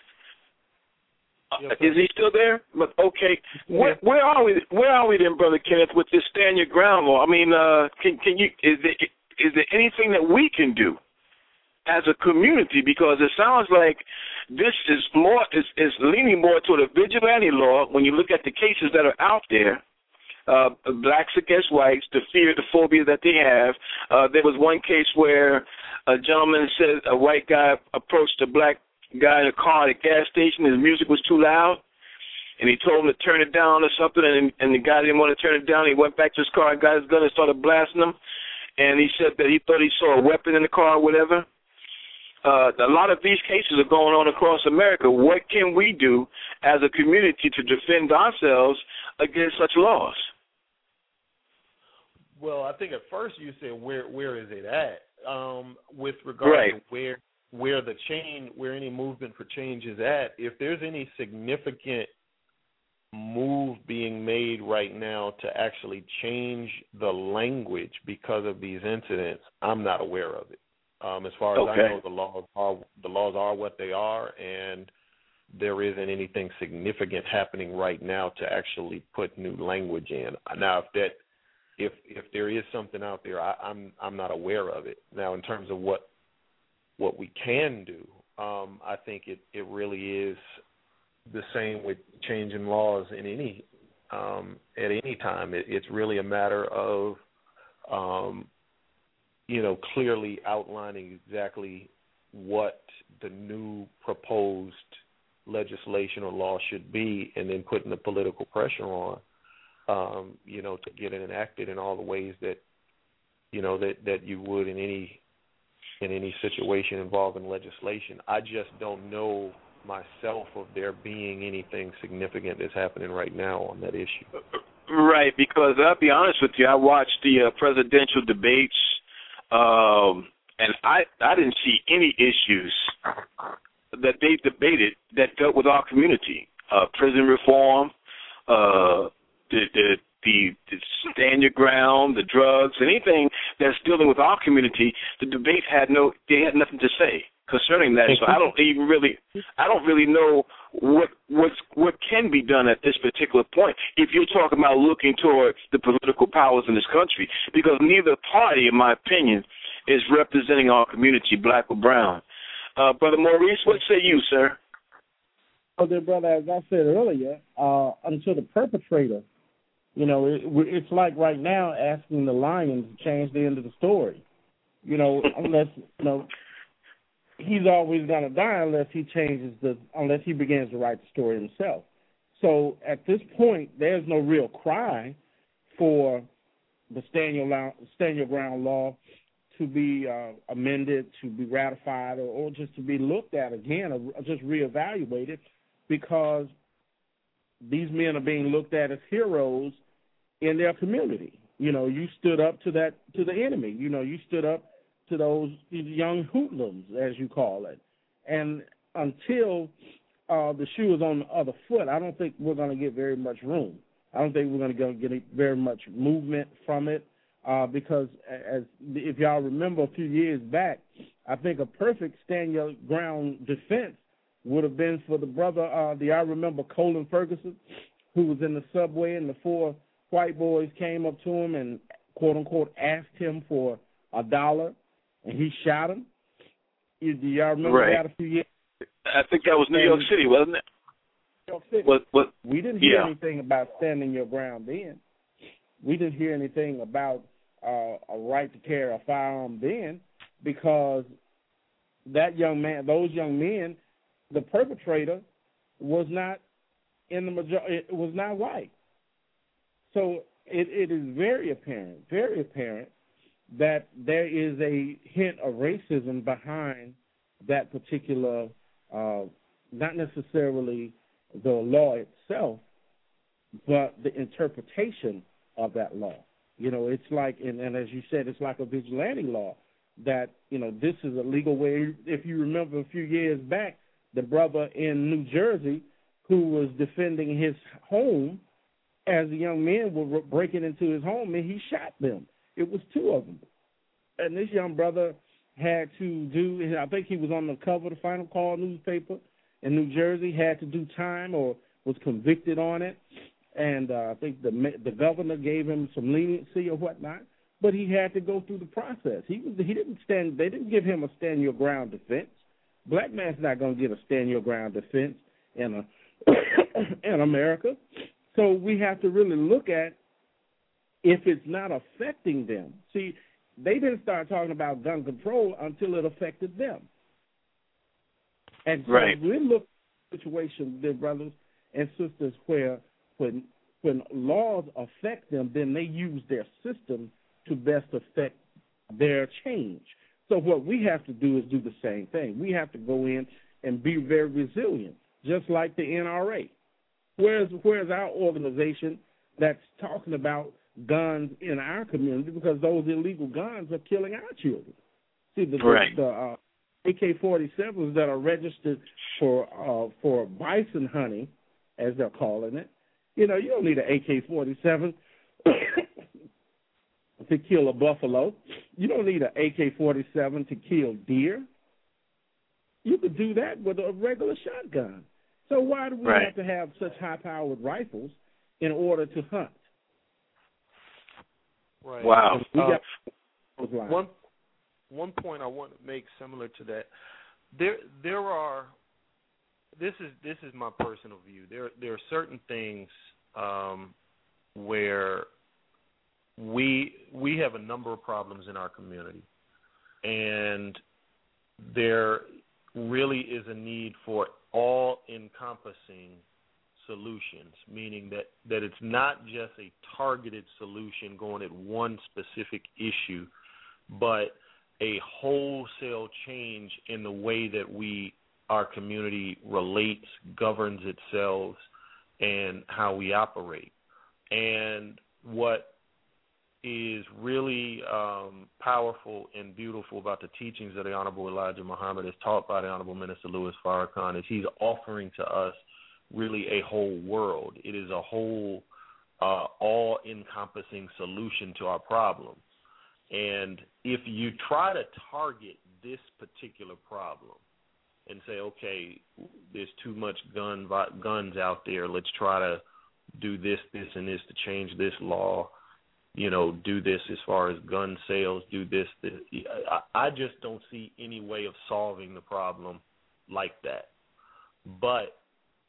Yes, is he still there? But okay, where, where are we? Where are we then, Brother Kenneth, with this stand your ground law? I mean, uh, can can you is it? Is there anything that we can do as a community? Because it sounds like this is more is, is leaning more toward a vigilante law when you look at the cases that are out there. Uh, blacks against whites, the fear, the phobia that they have. Uh, there was one case where a gentleman said a white guy approached a black guy in a car at a gas station. His music was too loud, and he told him to turn it down or something, and, and the guy didn't want to turn it down. He went back to his car and got his gun and started blasting him. And he said that he thought he saw a weapon in the car or whatever. Uh, a lot of these cases are going on across America. What can we do as a community to defend ourselves against such laws? Well, I think at first you said where where is it at? Um, with regard right. to where where the change, where any movement for change is at, if there's any significant move being made right now to actually change the language because of these incidents, I'm not aware of it. Um, as far as okay. I know, the laws are the laws are what they are, and there isn't anything significant happening right now to actually put new language in. Now, if that if if there is something out there, I, I'm I'm not aware of it. Now, in terms of what what we can do, um, I think it, it really is the same with changing laws in any um, at any time. It, it's really a matter of um, you know clearly outlining exactly what the new proposed legislation or law should be, and then putting the political pressure on, um, you know, to get it enacted in all the ways that you know that, that you would in any in any situation involving legislation. I just don't know myself of there being anything significant that's happening right now on that issue. Right, because I'll be honest with you, I watched the uh, presidential debates, um, and I I didn't see any issues that they debated that dealt with our community. Uh, prison reform, uh, the, the the the stand your ground, the drugs, anything that's dealing with our community. The debate had no, they had nothing to say concerning that. So I don't even really, I don't really know what what's what can be done at this particular point if you're talking about looking toward the political powers in this country, because neither party, in my opinion, is representing our community, black or brown. Uh, Brother Maurice, what say you, sir? Oh, dear brother, as I said earlier, uh, until the perpetrator, you know, it, it's like right now asking the lion to change the end of the story. You know, unless, you know, he's always going to die unless he changes the, unless he begins to write the story himself. So at this point, there's no real cry for the stand your, stand your ground law to be uh, amended, to be ratified, or, or just to be looked at again, or just reevaluated, because these men are being looked at as heroes in their community. You know, you stood up to that, to the enemy. You know, you stood up to those young hoodlums, as you call it. And until uh, the shoe is on the other foot, I don't think we're going to get very much room. I don't think we're going to get very much movement from it, uh, because as if y'all remember a few years back, I think a perfect stand your ground defense would have been for the brother, uh, the I remember Colin Ferguson, who was in the subway and the four white boys came up to him and, quote unquote, asked him for a dollar, and he shot him. You, do y'all remember right. that a few years? I think that was New and York City, wasn't it? New York City. What, what, we didn't hear yeah. anything about standing your ground then. We didn't hear anything about uh, a right to carry a firearm then, because that young man, those young men, the perpetrator was not in the majority. It was not white. So it, it is very apparent, very apparent that there is a hint of racism behind that particular, uh, not necessarily the law itself, but the interpretation of that law. You know, it's like, and, and as you said, it's like a vigilante law that, you know, this is a legal way. If you remember a few years back, the brother in New Jersey who was defending his home as the young men were breaking into his home, and he shot them. It was two of them. And this young brother had to do, I think he was on the cover of the Final Call newspaper in New Jersey, had to do time or was convicted on it. And uh, I think the the governor gave him some leniency or whatnot, but he had to go through the process. He was he didn't stand. They didn't give him a stand your ground defense. Black man's not going to get a stand your ground defense in a in America. So we have to really look at if it's not affecting them. See, they didn't start talking about gun control until it affected them. And so right. we look at a situation, dear brothers and sisters, where when when laws affect them, then they use their system to best affect their change. So what we have to do is do the same thing. We have to go in and be very resilient, just like the N R A. Where's where's our organization that's talking about guns in our community, because those illegal guns are killing our children? See, the, right. the, the uh, A K forty-sevens that are registered for uh, for bison hunting, as they're calling it, you know, you don't need an A K forty-seven to kill a buffalo. You don't need an A K forty-seven to kill deer. You could do that with a regular shotgun. So why do we right. have to have such high-powered rifles in order to hunt? Right. Wow. Uh, one one point I want to make similar to that. There there are this is this is my personal view. There there are certain things um, where we we have a number of problems in our community, and there really is a need for all-encompassing solutions, meaning that, that it's not just a targeted solution going at one specific issue, but a wholesale change in the way that we, our community relates, governs itself, and how we operate. And what is really um, powerful and beautiful about the teachings of the Honorable Elijah Muhammad, as taught by the Honorable Minister Louis Farrakhan, is he's offering to us really a whole world. It is a whole, uh, all-encompassing solution to our problems. And if you try to target this particular problem and say, okay, there's too much gun guns out there, let's try to do this, this, and this to change this law, you know, do this as far as gun sales, do this, this. I, I just don't see any way of solving the problem like that. But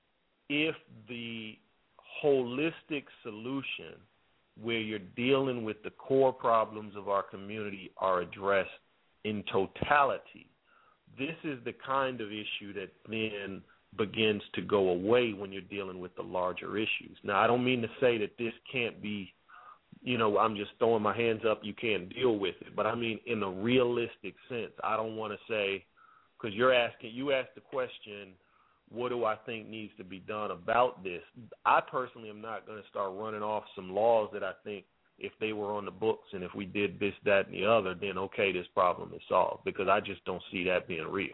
if the holistic solution where you're dealing with the core problems of our community are addressed in totality, this is the kind of issue that then begins to go away when you're dealing with the larger issues. Now, I don't mean to say that this can't be, you know, I'm just throwing my hands up, you can't deal with it. But I mean, in a realistic sense, I don't want to say, because you're asking, you asked the question, what do I think needs to be done about this? I personally am not going to start running off some laws that I think if they were on the books and if we did this, that, and the other, then okay, this problem is solved, because I just don't see that being real.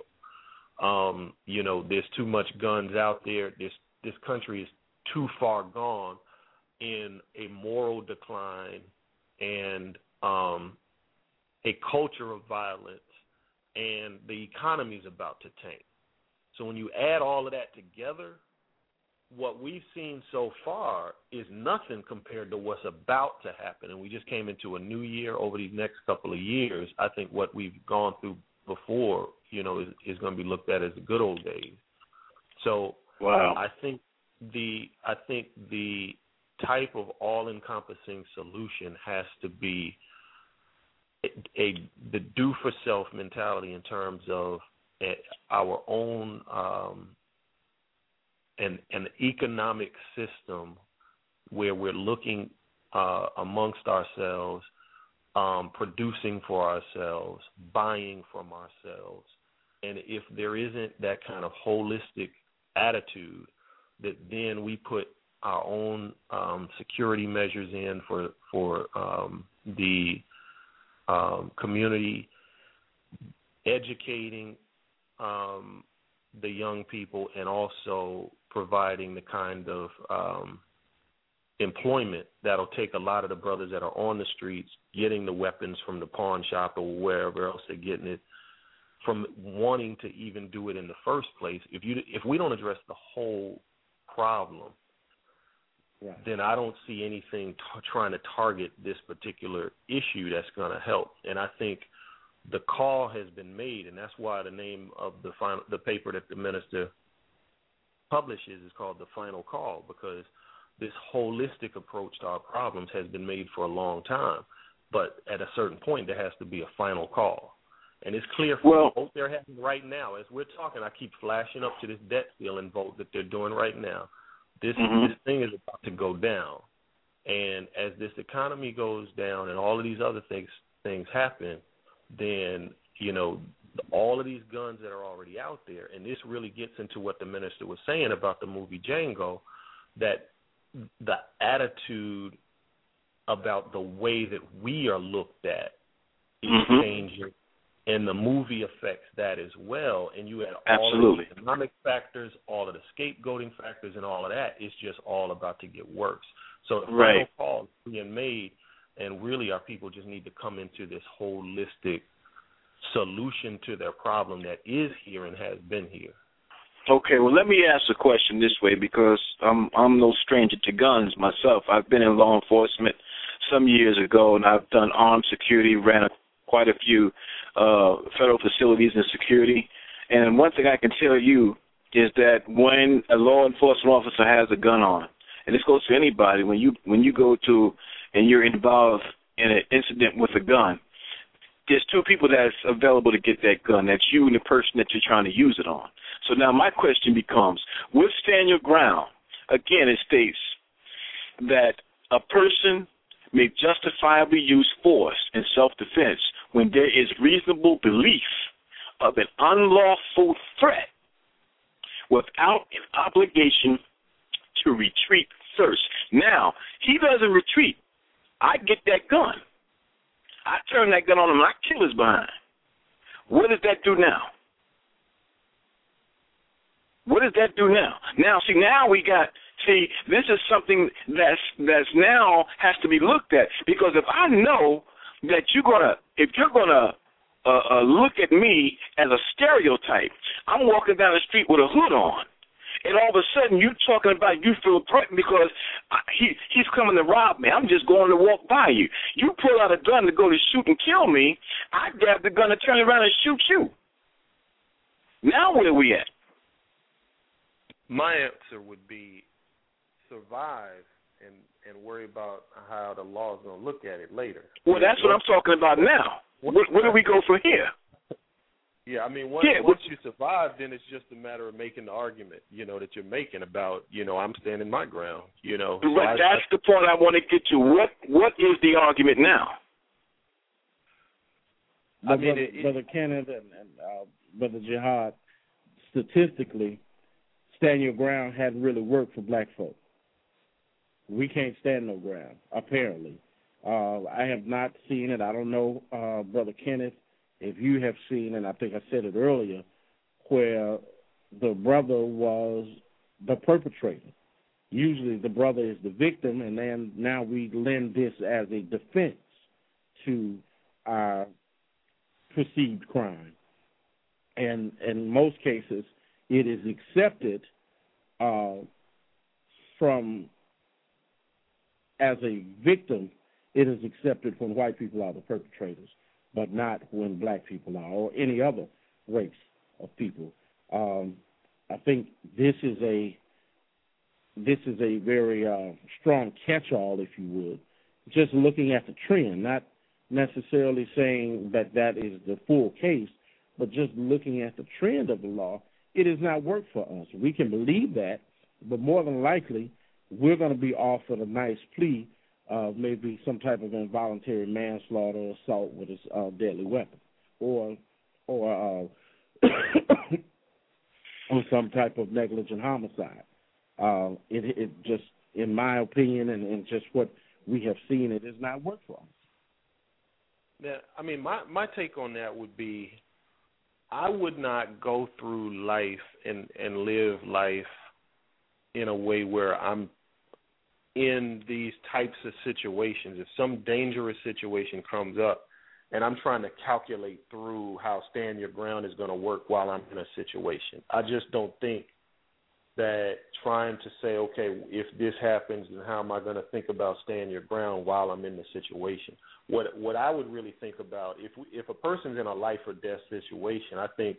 Um, you know, there's too much guns out there. This this country is too far gone in a moral decline and um, a culture of violence, and the economy is about to tank. So when you add all of that together, what we've seen so far is nothing compared to what's about to happen. And we just came into a new year. Over these next couple of years, I think what we've gone through before, you know, is, is going to be looked at as the good old days. So wow. I think the I think the type of all-encompassing solution has to be a, a the do-for-self mentality in terms of our own um, an, an economic system where we're looking uh, amongst ourselves, um, producing for ourselves, buying from ourselves. And if there isn't that kind of holistic attitude, that then we put our own um, security measures in for, for um, the um, community, educating Um, the young people, and also providing the kind of um, employment that'll take a lot of the brothers that are on the streets, getting the weapons from the pawn shop or wherever else they're getting it, from wanting to even do it in the first place. If you if we don't address the whole problem, yeah. then I don't see anything t- trying to target this particular issue that's going to help. And I think the call has been made, and that's why the name of the final, the paper that the minister publishes is called The Final Call, because this holistic approach to our problems has been made for a long time. But at a certain point, there has to be a final call. And it's clear from well, the vote they're having right now. As we're talking, I keep flashing up to this debt ceiling vote that they're doing right now. This, mm-hmm. this thing is about to go down. And as this economy goes down and all of these other things things happen, then, you know, all of these guns that are already out there, and this really gets into what the minister was saying about the movie Django, that the attitude about the way that we are looked at is mm-hmm. changing, and the movie affects that as well. And you add all Absolutely. of the economic factors, all of the scapegoating factors, and all of that, it's just all about to get worse. So the right. final call is being made, and really our people just need to come into this holistic solution to their problem that is here and has been here. Okay, well, let me ask a question this way, because I'm I'm no stranger to guns myself. I've been in law enforcement some years ago, and I've done armed security, ran a, quite a few uh, federal facilities and security. And one thing I can tell you is that when a law enforcement officer has a gun on, and this goes to anybody, when you when you go to and you're involved in an incident with a gun, there's two people that's available to get that gun. That's you and the person that you're trying to use it on. So now my question becomes, with Stand Your Ground, again, it states that a person may justifiably use force in self-defense when there is reasonable belief of an unlawful threat without an obligation to retreat first. Now, he doesn't retreat. I get that gun. I turn that gun on him and I kill his behind. What does that do now? What does that do now? Now, see, now we got, see, this is something that's that's now has to be looked at, because if I know that you're gonna, if you're gonna uh, uh, look at me as a stereotype, I'm walking down the street with a hood on, and all of a sudden you talking about you feel threatened because I, he he's coming to rob me. I'm just going to walk by you. You pull out a gun to go to shoot and kill me. I grab the gun and turn around and shoot you. Now where are we at? My answer would be survive and, and worry about how the law is going to look at it later. Well, that's what I'm talking about now. Where, where do we go from here? Yeah, I mean, once, yeah, once you survive, then it's just a matter of making the argument, you know, that you're making about, you know, I'm standing my ground, you know. But so I, that's I, the point I want to get to. What What is the argument now? I mean, Brother, it, it, Brother Kenneth and, and uh, Brother Jihad, statistically, stand your ground hadn't really worked for black folk. We can't stand no ground, apparently. Uh, I have not seen it. I don't know, uh, Brother Kenneth, if you have seen, and I think I said it earlier, where the brother was the perpetrator. Usually the brother is the victim, and then now we lend this as a defense to our perceived crime. And in most cases, it is accepted uh, from, as a victim, it is accepted when white people are the perpetrators, but not when black people are, or any other race of people. Um, I think this is a this is a very uh, strong catch-all, if you would, just looking at the trend, not necessarily saying that that is the full case, but just looking at the trend of the law. It has not worked for us. We can believe that, but more than likely, we're going to be offered a nice plea of maybe some type of involuntary manslaughter or assault with a uh, deadly weapon, or or uh, or some type of negligent homicide. Uh, it, it just, in my opinion, and, and just what we have seen, it has not worked for us. Yeah, I mean, my, my take on that would be, I would not go through life and, and live life in a way where I'm in these types of situations. If some dangerous situation comes up and I'm trying to calculate through how stand your ground is going to work while I'm in a situation, I just don't think that trying to say, okay, if this happens, then how am I going to think about stand your ground while I'm in the situation? What what I would really think about, if we, if a person's in a life or death situation, I think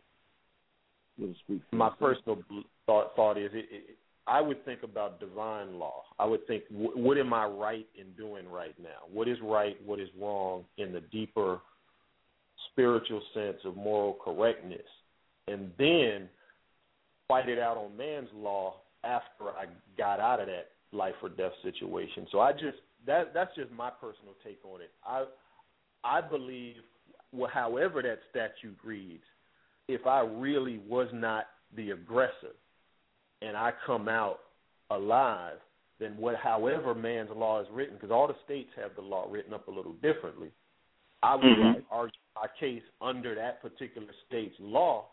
my personal thought thought is it, it, I would think about divine law. I would think, w- what am I right in doing right now? What is right? What is wrong in the deeper spiritual sense of moral correctness? And then fight it out on man's law after I got out of that life or death situation. So I just that that's just my personal take on it. I I believe, well, however that statute reads, if I really was not the aggressor and I come out alive, then what, however man's law is written, because all the states have the law written up a little differently, I would mm-hmm. argue my case under that particular state's law,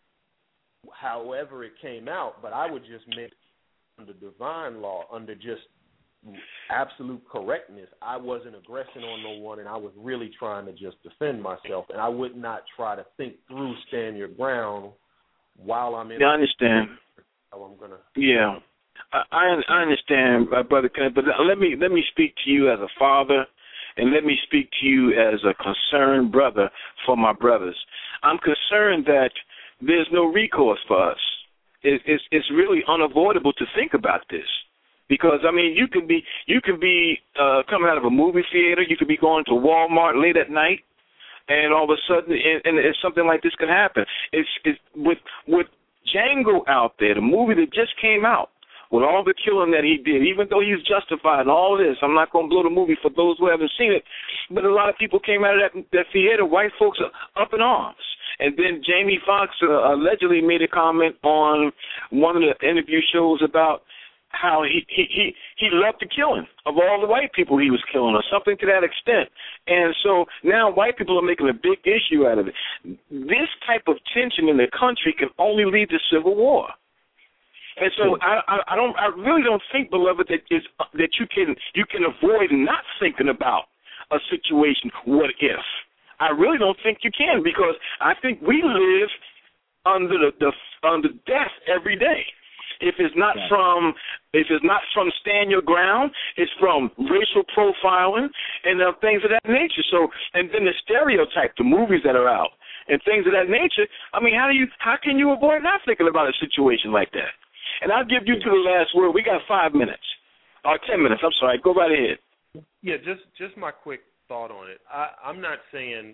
however it came out, but I would just make under divine law, under just absolute correctness, I wasn't aggressing on no one, and I was really trying to just defend myself, and I would not try to think through stand your ground while I'm in. Yeah, I understand. How I'm gonna. Yeah, I I understand, Brother Kenneth, but let me let me speak to you as a father, and let me speak to you as a concerned brother for my brothers. I'm concerned that there's no recourse for us. It, it's it's really unavoidable to think about this. Because, I mean, you can be you can be uh, coming out of a movie theater, you could be going to Walmart late at night, and all of a sudden, and, and it's something like this can happen. It's, it's with with Django out there, the movie that just came out. with all the killing that he did, even though he's justified and all this. I'm not going to blow the movie for those who haven't seen it, but a lot of people came out of that, that theater, white folks are up in arms. And then Jamie Foxx uh, allegedly made a comment on one of the interview shows about how he, he, he, he loved the killing of all the white people he was killing, or something to that extent. And so now white people are making a big issue out of it. This type of tension in the country can only lead to civil war. And so I, I, I don't, I really don't think, beloved, that is that you can you can avoid not thinking about a situation. What if? I really don't think you can, because I think we live under the, the under death every day. If it's not yeah. from if it's not from stand your ground, it's from racial profiling and uh, things of that nature. So, and then the stereotype, the movies that are out and things of that nature. I mean, how do you how can you avoid not thinking about a situation like that? And I'll give you to the last word. We got five minutes or ten minutes. I'm sorry. Go right ahead. Yeah, just just my quick thought on it. I, I'm not saying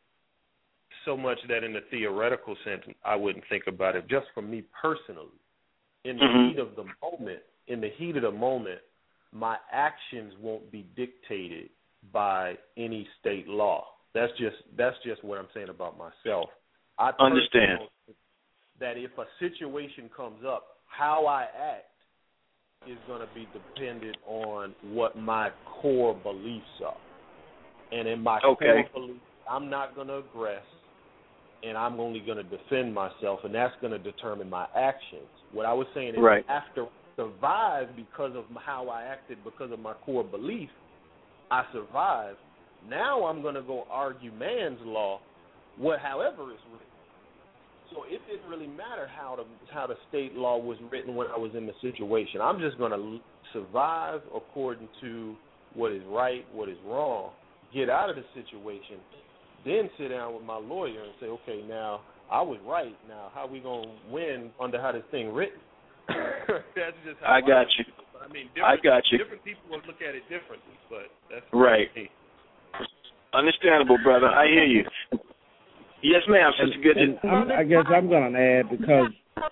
so much that in the theoretical sense I wouldn't think about it. Just for me personally, in the mm-hmm. heat of the moment, in the heat of the moment, my actions won't be dictated by any state law. That's just that's just what I'm saying about myself. I understand that if a situation comes up, how I act is going to be dependent on what my core beliefs are. And in my okay. core beliefs, I'm not going to aggress, and I'm only going to defend myself, and that's going to determine my actions. What I was saying is right. after I survived because of how I acted, because of my core belief, I survived. Now I'm going to go argue man's law, what, however it's written. So it didn't really matter how the how the state law was written when I was in the situation. I'm just going to survive according to what is right, what is wrong, get out of the situation, then sit down with my lawyer and say, okay, now I was right. Now how are we going to win under how this thing written? That's just how I got I you. I mean, I got you. Different people will look at it differently, but that's right. Me. Understandable, brother. I hear you. Yes, ma'am, Sister Gidget. I guess I'm going to add, because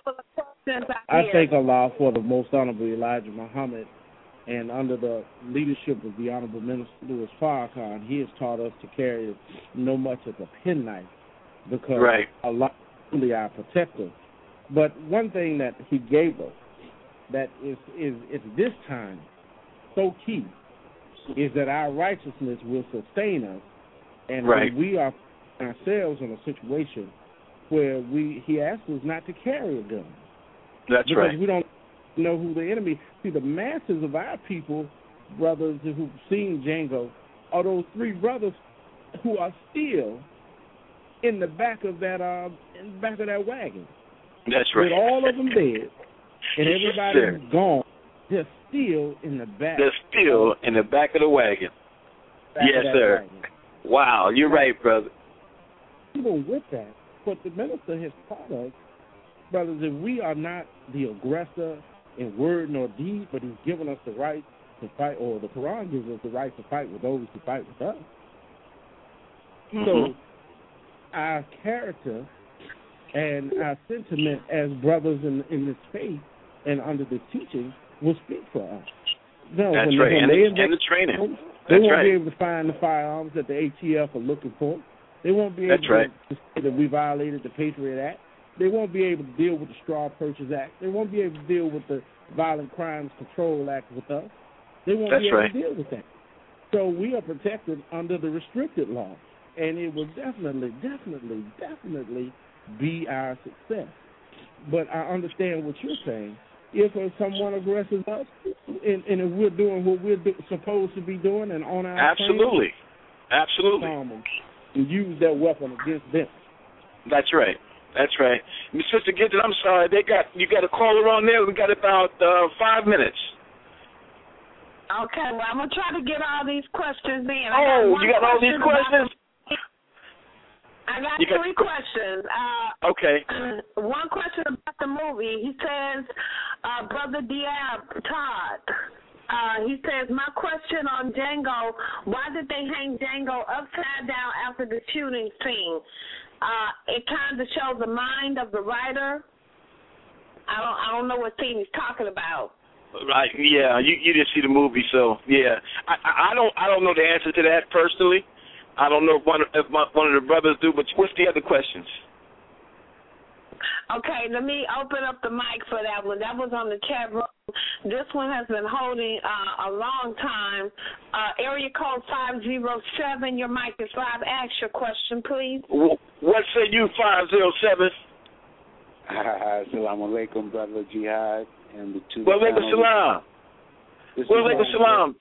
I thank Allah for the most honorable Elijah Muhammad, and under the leadership of the Honorable Minister Louis Farrakhan, he has taught us to carry no much as a penknife, because right. Allah is really our protector. But one thing that he gave us that is, is at this time so key is that our righteousness will sustain us, and right. when we are ourselves in a situation where we he asked us not to carry a gun. That's because right. we don't know who the enemy. See, the masses of our people, brothers who've seen Django, are those three brothers who are still in the back of that uh, in the back of that wagon. That's right. With all of them dead and everybody yes, gone, they're still in the back. They're still in the back of the wagon. Back yes, sir. Wagon. Wow, you're right, brother. Even with that, what the minister has taught us, brothers, if we are not the aggressor in word nor deed, but he's given us the right to fight, or the Quran gives us the right to fight with those who fight with us. Mm-hmm. So our character and our sentiment as brothers in, in this faith and under this teaching will speak for us. No, That's when right, they, and, they, the, and the training. They That's won't right. be able to find the firearms that the A T F are looking for. They won't be able That's right. to say that we violated the Patriot Act. They won't be able to deal with the Straw Purchase Act. They won't be able to deal with the Violent Crimes Control Act with us. They won't That's be able right. to deal with that. So we are protected under the restricted law, and it will definitely, definitely, definitely be our success. But I understand what you're saying. If uh, someone aggresses us, and, and if we're doing what we're do, supposed to be doing and on our absolutely, training, absolutely, um, and use that weapon against them. That's right. That's right. Sister Gidget, I'm sorry. They got you got a caller on there. We got about uh, five minutes. Okay, well, I'm going to try to get all these questions in. Oh, got you got all these questions? I got you three got... questions. Uh, okay. One question about the movie. He says, uh, Brother Diab, Todd, uh, he says, my question on Django, why did they hang Django upside down after the shooting scene? Uh, it kind of shows the mind of the writer. I don't, I don't know what scene he's talking about. Right, yeah, you you didn't see the movie, so yeah, I, I I don't I don't know the answer to that personally. I don't know if one if my, one of the brothers do, but what's the other questions? Okay, let me open up the mic for that one. That was on the chat room. This one has been holding uh, a long time. Uh, area code five zero seven. Your mic is live. Ask your question, please. What say you, five zero seven? Assalamu alaikum, brother Jihad. And the two. Wa alaikum salam. Wa alaikum salam.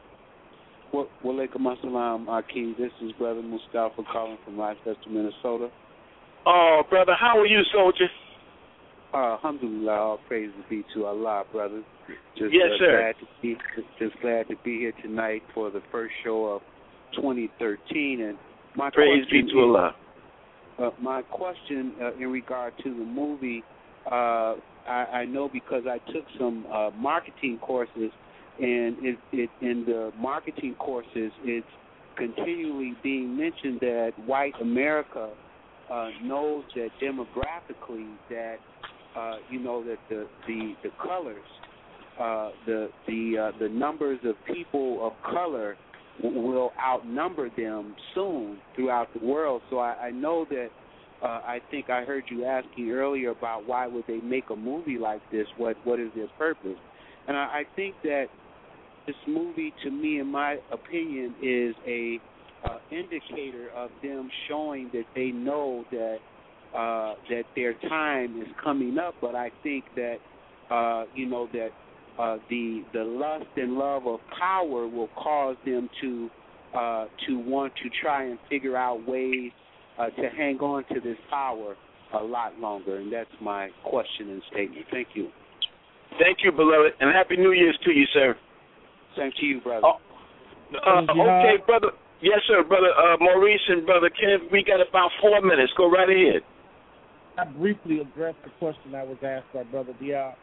Wa alaikum assalam, Aki. This is Brother Mustafa calling from Rochester, Minnesota. Oh, brother, how are you, soldier? Uh, alhamdulillah, all praise be to Allah, brother. Just, yes, uh, sir. Glad to be, just glad to be here tonight for the first show of twenty thirteen. And my praise be to Allah. Uh, my question uh, in regard to the movie. Uh, I, I know because I took some uh, marketing courses, and it, it, in the marketing courses, it's continually being mentioned that white America uh, knows that demographically that uh, you know that the the, the colors, uh, the the uh, the numbers of people of color w- will outnumber them soon throughout the world. So I, I know that. Uh, I think I heard you asking earlier about why would they make a movie like this? What what is their purpose? And I, I think that this movie, to me, in my opinion, is a uh, indicator of them showing that they know that uh, that their time is coming up. But I think that uh, you know that uh, the the lust and love of power will cause them to uh, to want to try and figure out ways. Uh, to hang on to this power a lot longer, and that's my question and statement. Thank you. Thank you, beloved, and Happy New Year's to you, sir. Same to you, brother. Oh, uh, okay, brother. Yes, sir, brother uh, Maurice and brother Ken, we got about four minutes. Go right ahead. I briefly addressed the question I was asked by Brother Diab.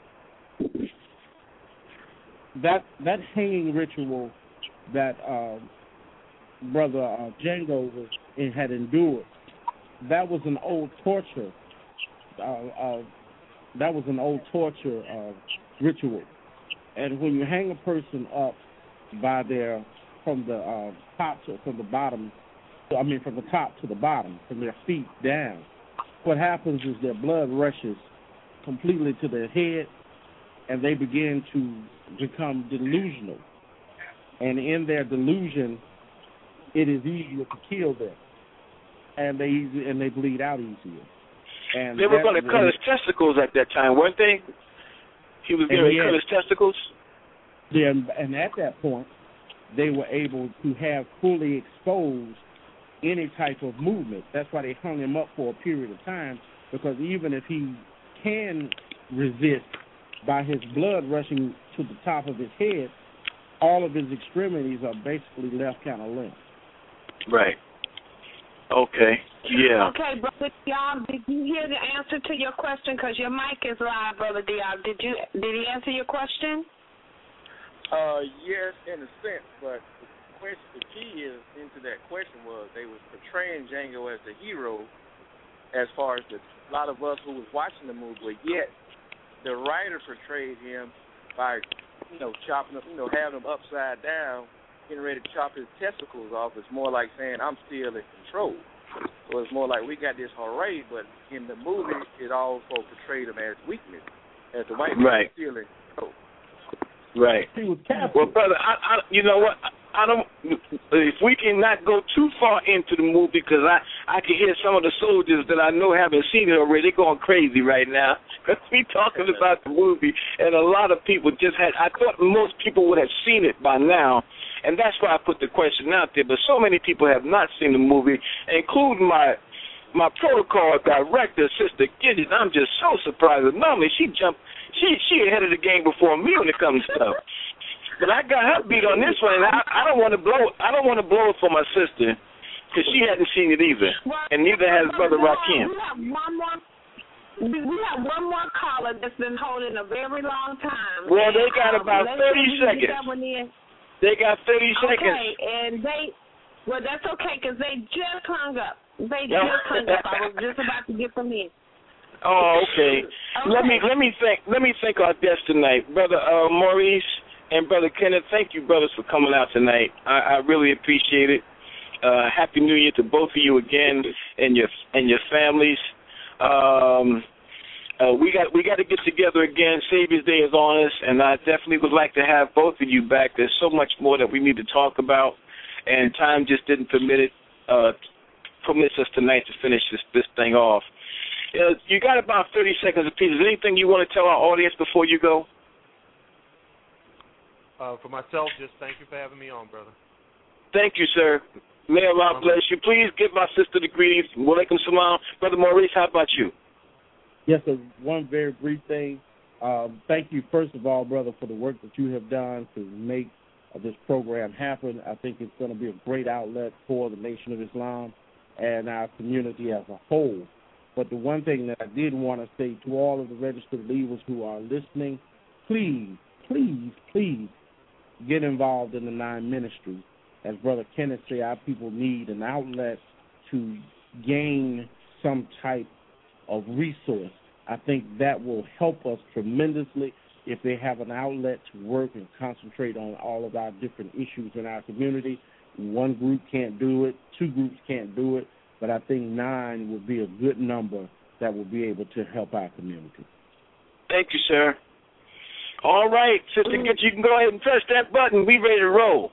That that hanging ritual that um, Brother uh, Django was, had endured, that was an old torture. Uh, uh, that was an old torture uh, ritual, and when you hang a person up by their from the uh, top to from the bottom, I mean from the top to the bottom, from their feet down, what happens is their blood rushes completely to their head, and they begin to become delusional, and in their delusion, it is easier to kill them. And they easy, and they bleed out easier. And they were going to cut his testicles at that time, weren't they? He was going to cut his testicles. Yeah, and at that point, they were able to have fully exposed any type of movement. That's why they hung him up for a period of time, because even if he can resist by his blood rushing to the top of his head, all of his extremities are basically left kind of limp. Right. Okay. Yeah. Okay, Brother Diab, did you hear the answer to your question? Because your mic is live, Brother Diab. Did you? Did he answer your question? Uh, yes, in a sense, but the question, the key is into that question was they was portraying Django as the hero, as far as the, a lot of us who was watching the movie, but yet the writer portrayed him by, you know, chopping up, you know, having him upside down, getting ready to chop his testicles off. It's more like saying, I'm still in control. So it's more like we got this hooray, but in the movie, it also portrayed him as weakness, as the white man still in control. Right. Well, brother, I, I, you know what? I, I don't. If we can not go too far into the movie, because I, I can hear some of the soldiers that I know haven't seen it already. They're going crazy right now because we talking about the movie, and a lot of people just had. I thought most people would have seen it by now. And that's why I put the question out there. But so many people have not seen the movie, including my my protocol director, Sister Gidget. I'm just so surprised. Normally she jumped, she she ahead of the game before me when it comes to stuff. But I got her beat on this one, and I, I don't want to blow. I don't want to blow it for my sister because she hadn't seen it either, and neither has Brother Rakim. We have one more. We have one more caller that's been holding a very long time. Well, they got about thirty seconds. They got thirty okay, seconds. Okay, and they, well, that's okay, because they just hung up. They just hung up. I was just about to get them in. Oh, okay. Okay. Let me let me thank let me thank our guests tonight, brother uh, Maurice and brother Kenneth. Thank you, brothers, for coming out tonight. I, I really appreciate it. Uh, Happy New Year to both of you again and your and your families. Um, uh, we got we got to get together again. Savior's Day is on us, and I definitely would like to have both of you back. There's so much more that we need to talk about, and time just didn't permit it. Uh, permits us tonight to finish this this thing off. Uh, you got about thirty seconds apiece. Is there anything you want to tell our audience before you go? Uh, for myself, just thank you for having me on, brother. Thank you, sir. May Allah bless you. Please give my sister the greetings. Walaikum salam. Brother Maurice, how about you? Yes, sir. One very brief thing. Um, thank you, first of all, brother, for the work that you have done to make uh, this program happen. I think it's going to be a great outlet for the Nation of Islam and our community as a whole. But the one thing that I did want to say to all of the registered believers who are listening, please, please, please get involved in the Nine Ministries. As Brother Kenneth said, our people need an outlet to gain some type of resource. I think that will help us tremendously if they have an outlet to work and concentrate on all of our different issues in our community. One group can't do it, two groups can't do it, but I think nine would be a good number that will be able to help our community. Thank you, sir. All right, Sister Gitch, you can go ahead and press that button. We ready to roll.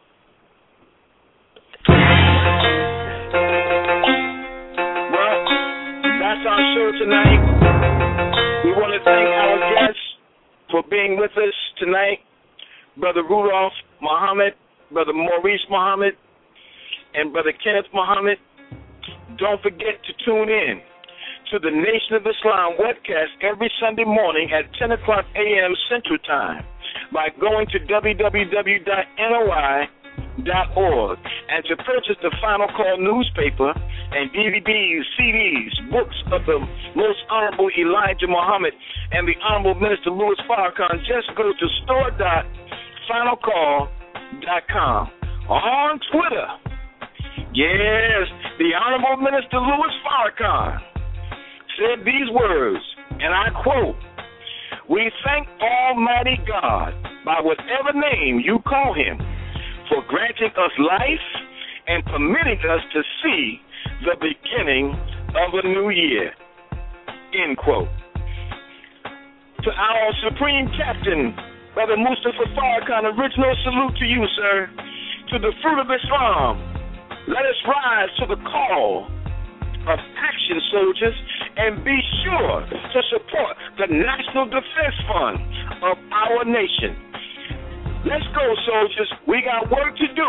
Well, that's our show tonight. We want to thank our guests for being with us tonight, Brother Rudolph Muhammad, Brother Maurice Muhammad, and Brother Kenneth Muhammad. Don't forget to tune in to the Nation of Islam webcast every Sunday morning at ten o'clock a.m. Central Time by going to w w w dot n o i dot org and to purchase the Final Call newspaper and D V Ds, C Ds, books of the Most Honorable Elijah Muhammad and the Honorable Minister Louis Farrakhan. Just go to store dot final call dot com. On Twitter, yes, the Honorable Minister Louis Farrakhan said these words, and I quote, "We thank Almighty God by whatever name you call him for granting us life and permitting us to see the beginning of a new year." End quote. To our Supreme Captain, Brother Mustafa Farrakhan, original salute to you, sir. To the fruit of Islam, let us rise to the call of action, soldiers, and be sure to support the National Defense Fund of our nation. Let's go, soldiers. We got work to do.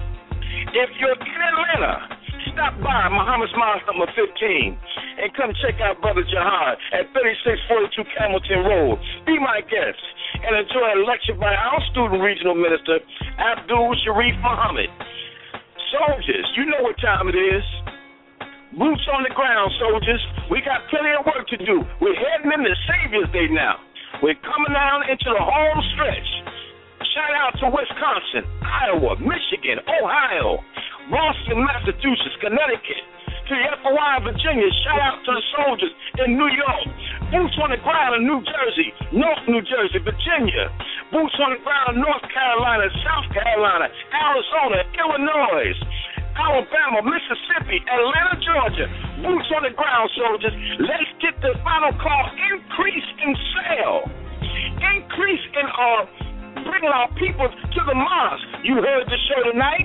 If you're in Atlanta, stop by Muhammad's Mosque number fifteen and come check out Brother Jihad at thirty-six forty-two Camilton Road. Be my guest and enjoy a lecture by our student regional minister, Abdul Sharif Muhammad. Soldiers, you know what time it is. Boots on the ground, soldiers. We got plenty of work to do. We're heading into Savior's Day now. We're coming down into the home stretch. Shout out to Wisconsin, Iowa, Michigan, Ohio, Boston, Massachusetts, Connecticut, to the F O I, Virginia. Shout out to the soldiers in New York. Boots on the ground in New Jersey, North New Jersey, Virginia. Boots on the ground in North Carolina, South Carolina, Arizona, Illinois, Alabama, Mississippi, Atlanta, Georgia. Boots on the ground, soldiers. Let's get the Final Call increase in sale. Increase in our bringing our people to the mosque. You heard the show tonight.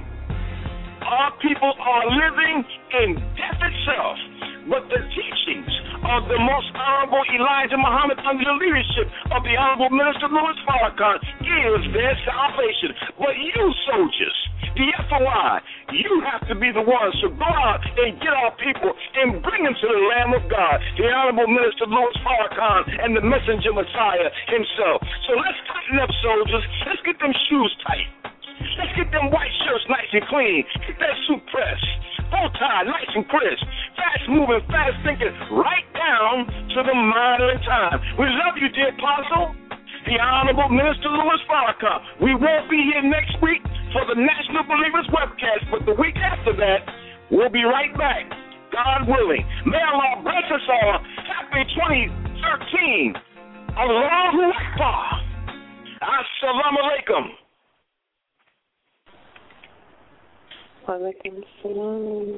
Our people are living in death itself. But the teachings of the Most Honorable Elijah Muhammad under the leadership of the Honorable Minister Louis Farrakhan is their salvation. But you soldiers, the F O I, you have to be the ones to go out and get our people and bring them to the Lamb of God, the Honorable Minister Louis Farrakhan and the Messenger Messiah himself. So let's tighten up, soldiers. Let's get them shoes tight. Let's get them white shirts nice and clean. Get that suit pressed. Bow tie nice and crisp. Fast moving, fast thinking, right down to the modern time. We love you, dear Apostle, the Honorable Minister Louis Farrakhan. We won't be here next week for the National Believers webcast, but the week after that, we'll be right back, God willing. May Allah bless us all. Happy happy twenty thirteen. Allahu Akbar. Assalamu alaikum. Walaikum salam.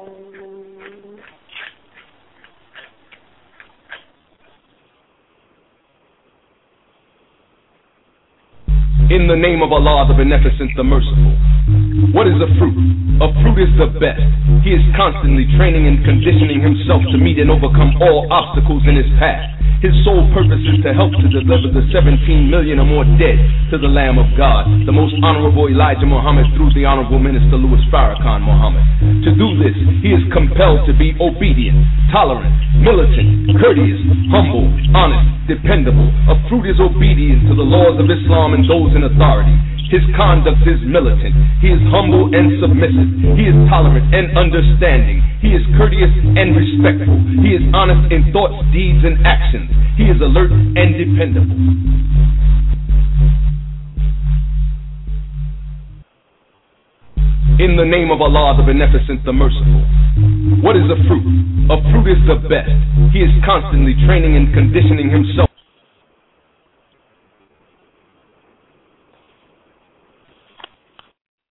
In the name of Allah, the Beneficent, the Merciful. What is a fruit? A fruit is the best. He is constantly training and conditioning himself to meet and overcome all obstacles in his path. His sole purpose is to help to deliver the seventeen million or more dead to the Lamb of God, the most honorable Elijah Muhammad through the honorable Minister Louis Farrakhan Muhammad. To do this, he is compelled to be obedient, tolerant, militant, courteous, humble, honest, dependable. A fruit is obedient to the laws of Islam and those in authority. His conduct is militant. He is humble and submissive. He is tolerant and understanding. He is courteous and respectful. He is honest in thoughts, deeds, and actions. He is alert and dependable. In the name of Allah, the Beneficent, the Merciful. What is a fruit? A fruit is the best. He is constantly training and conditioning himself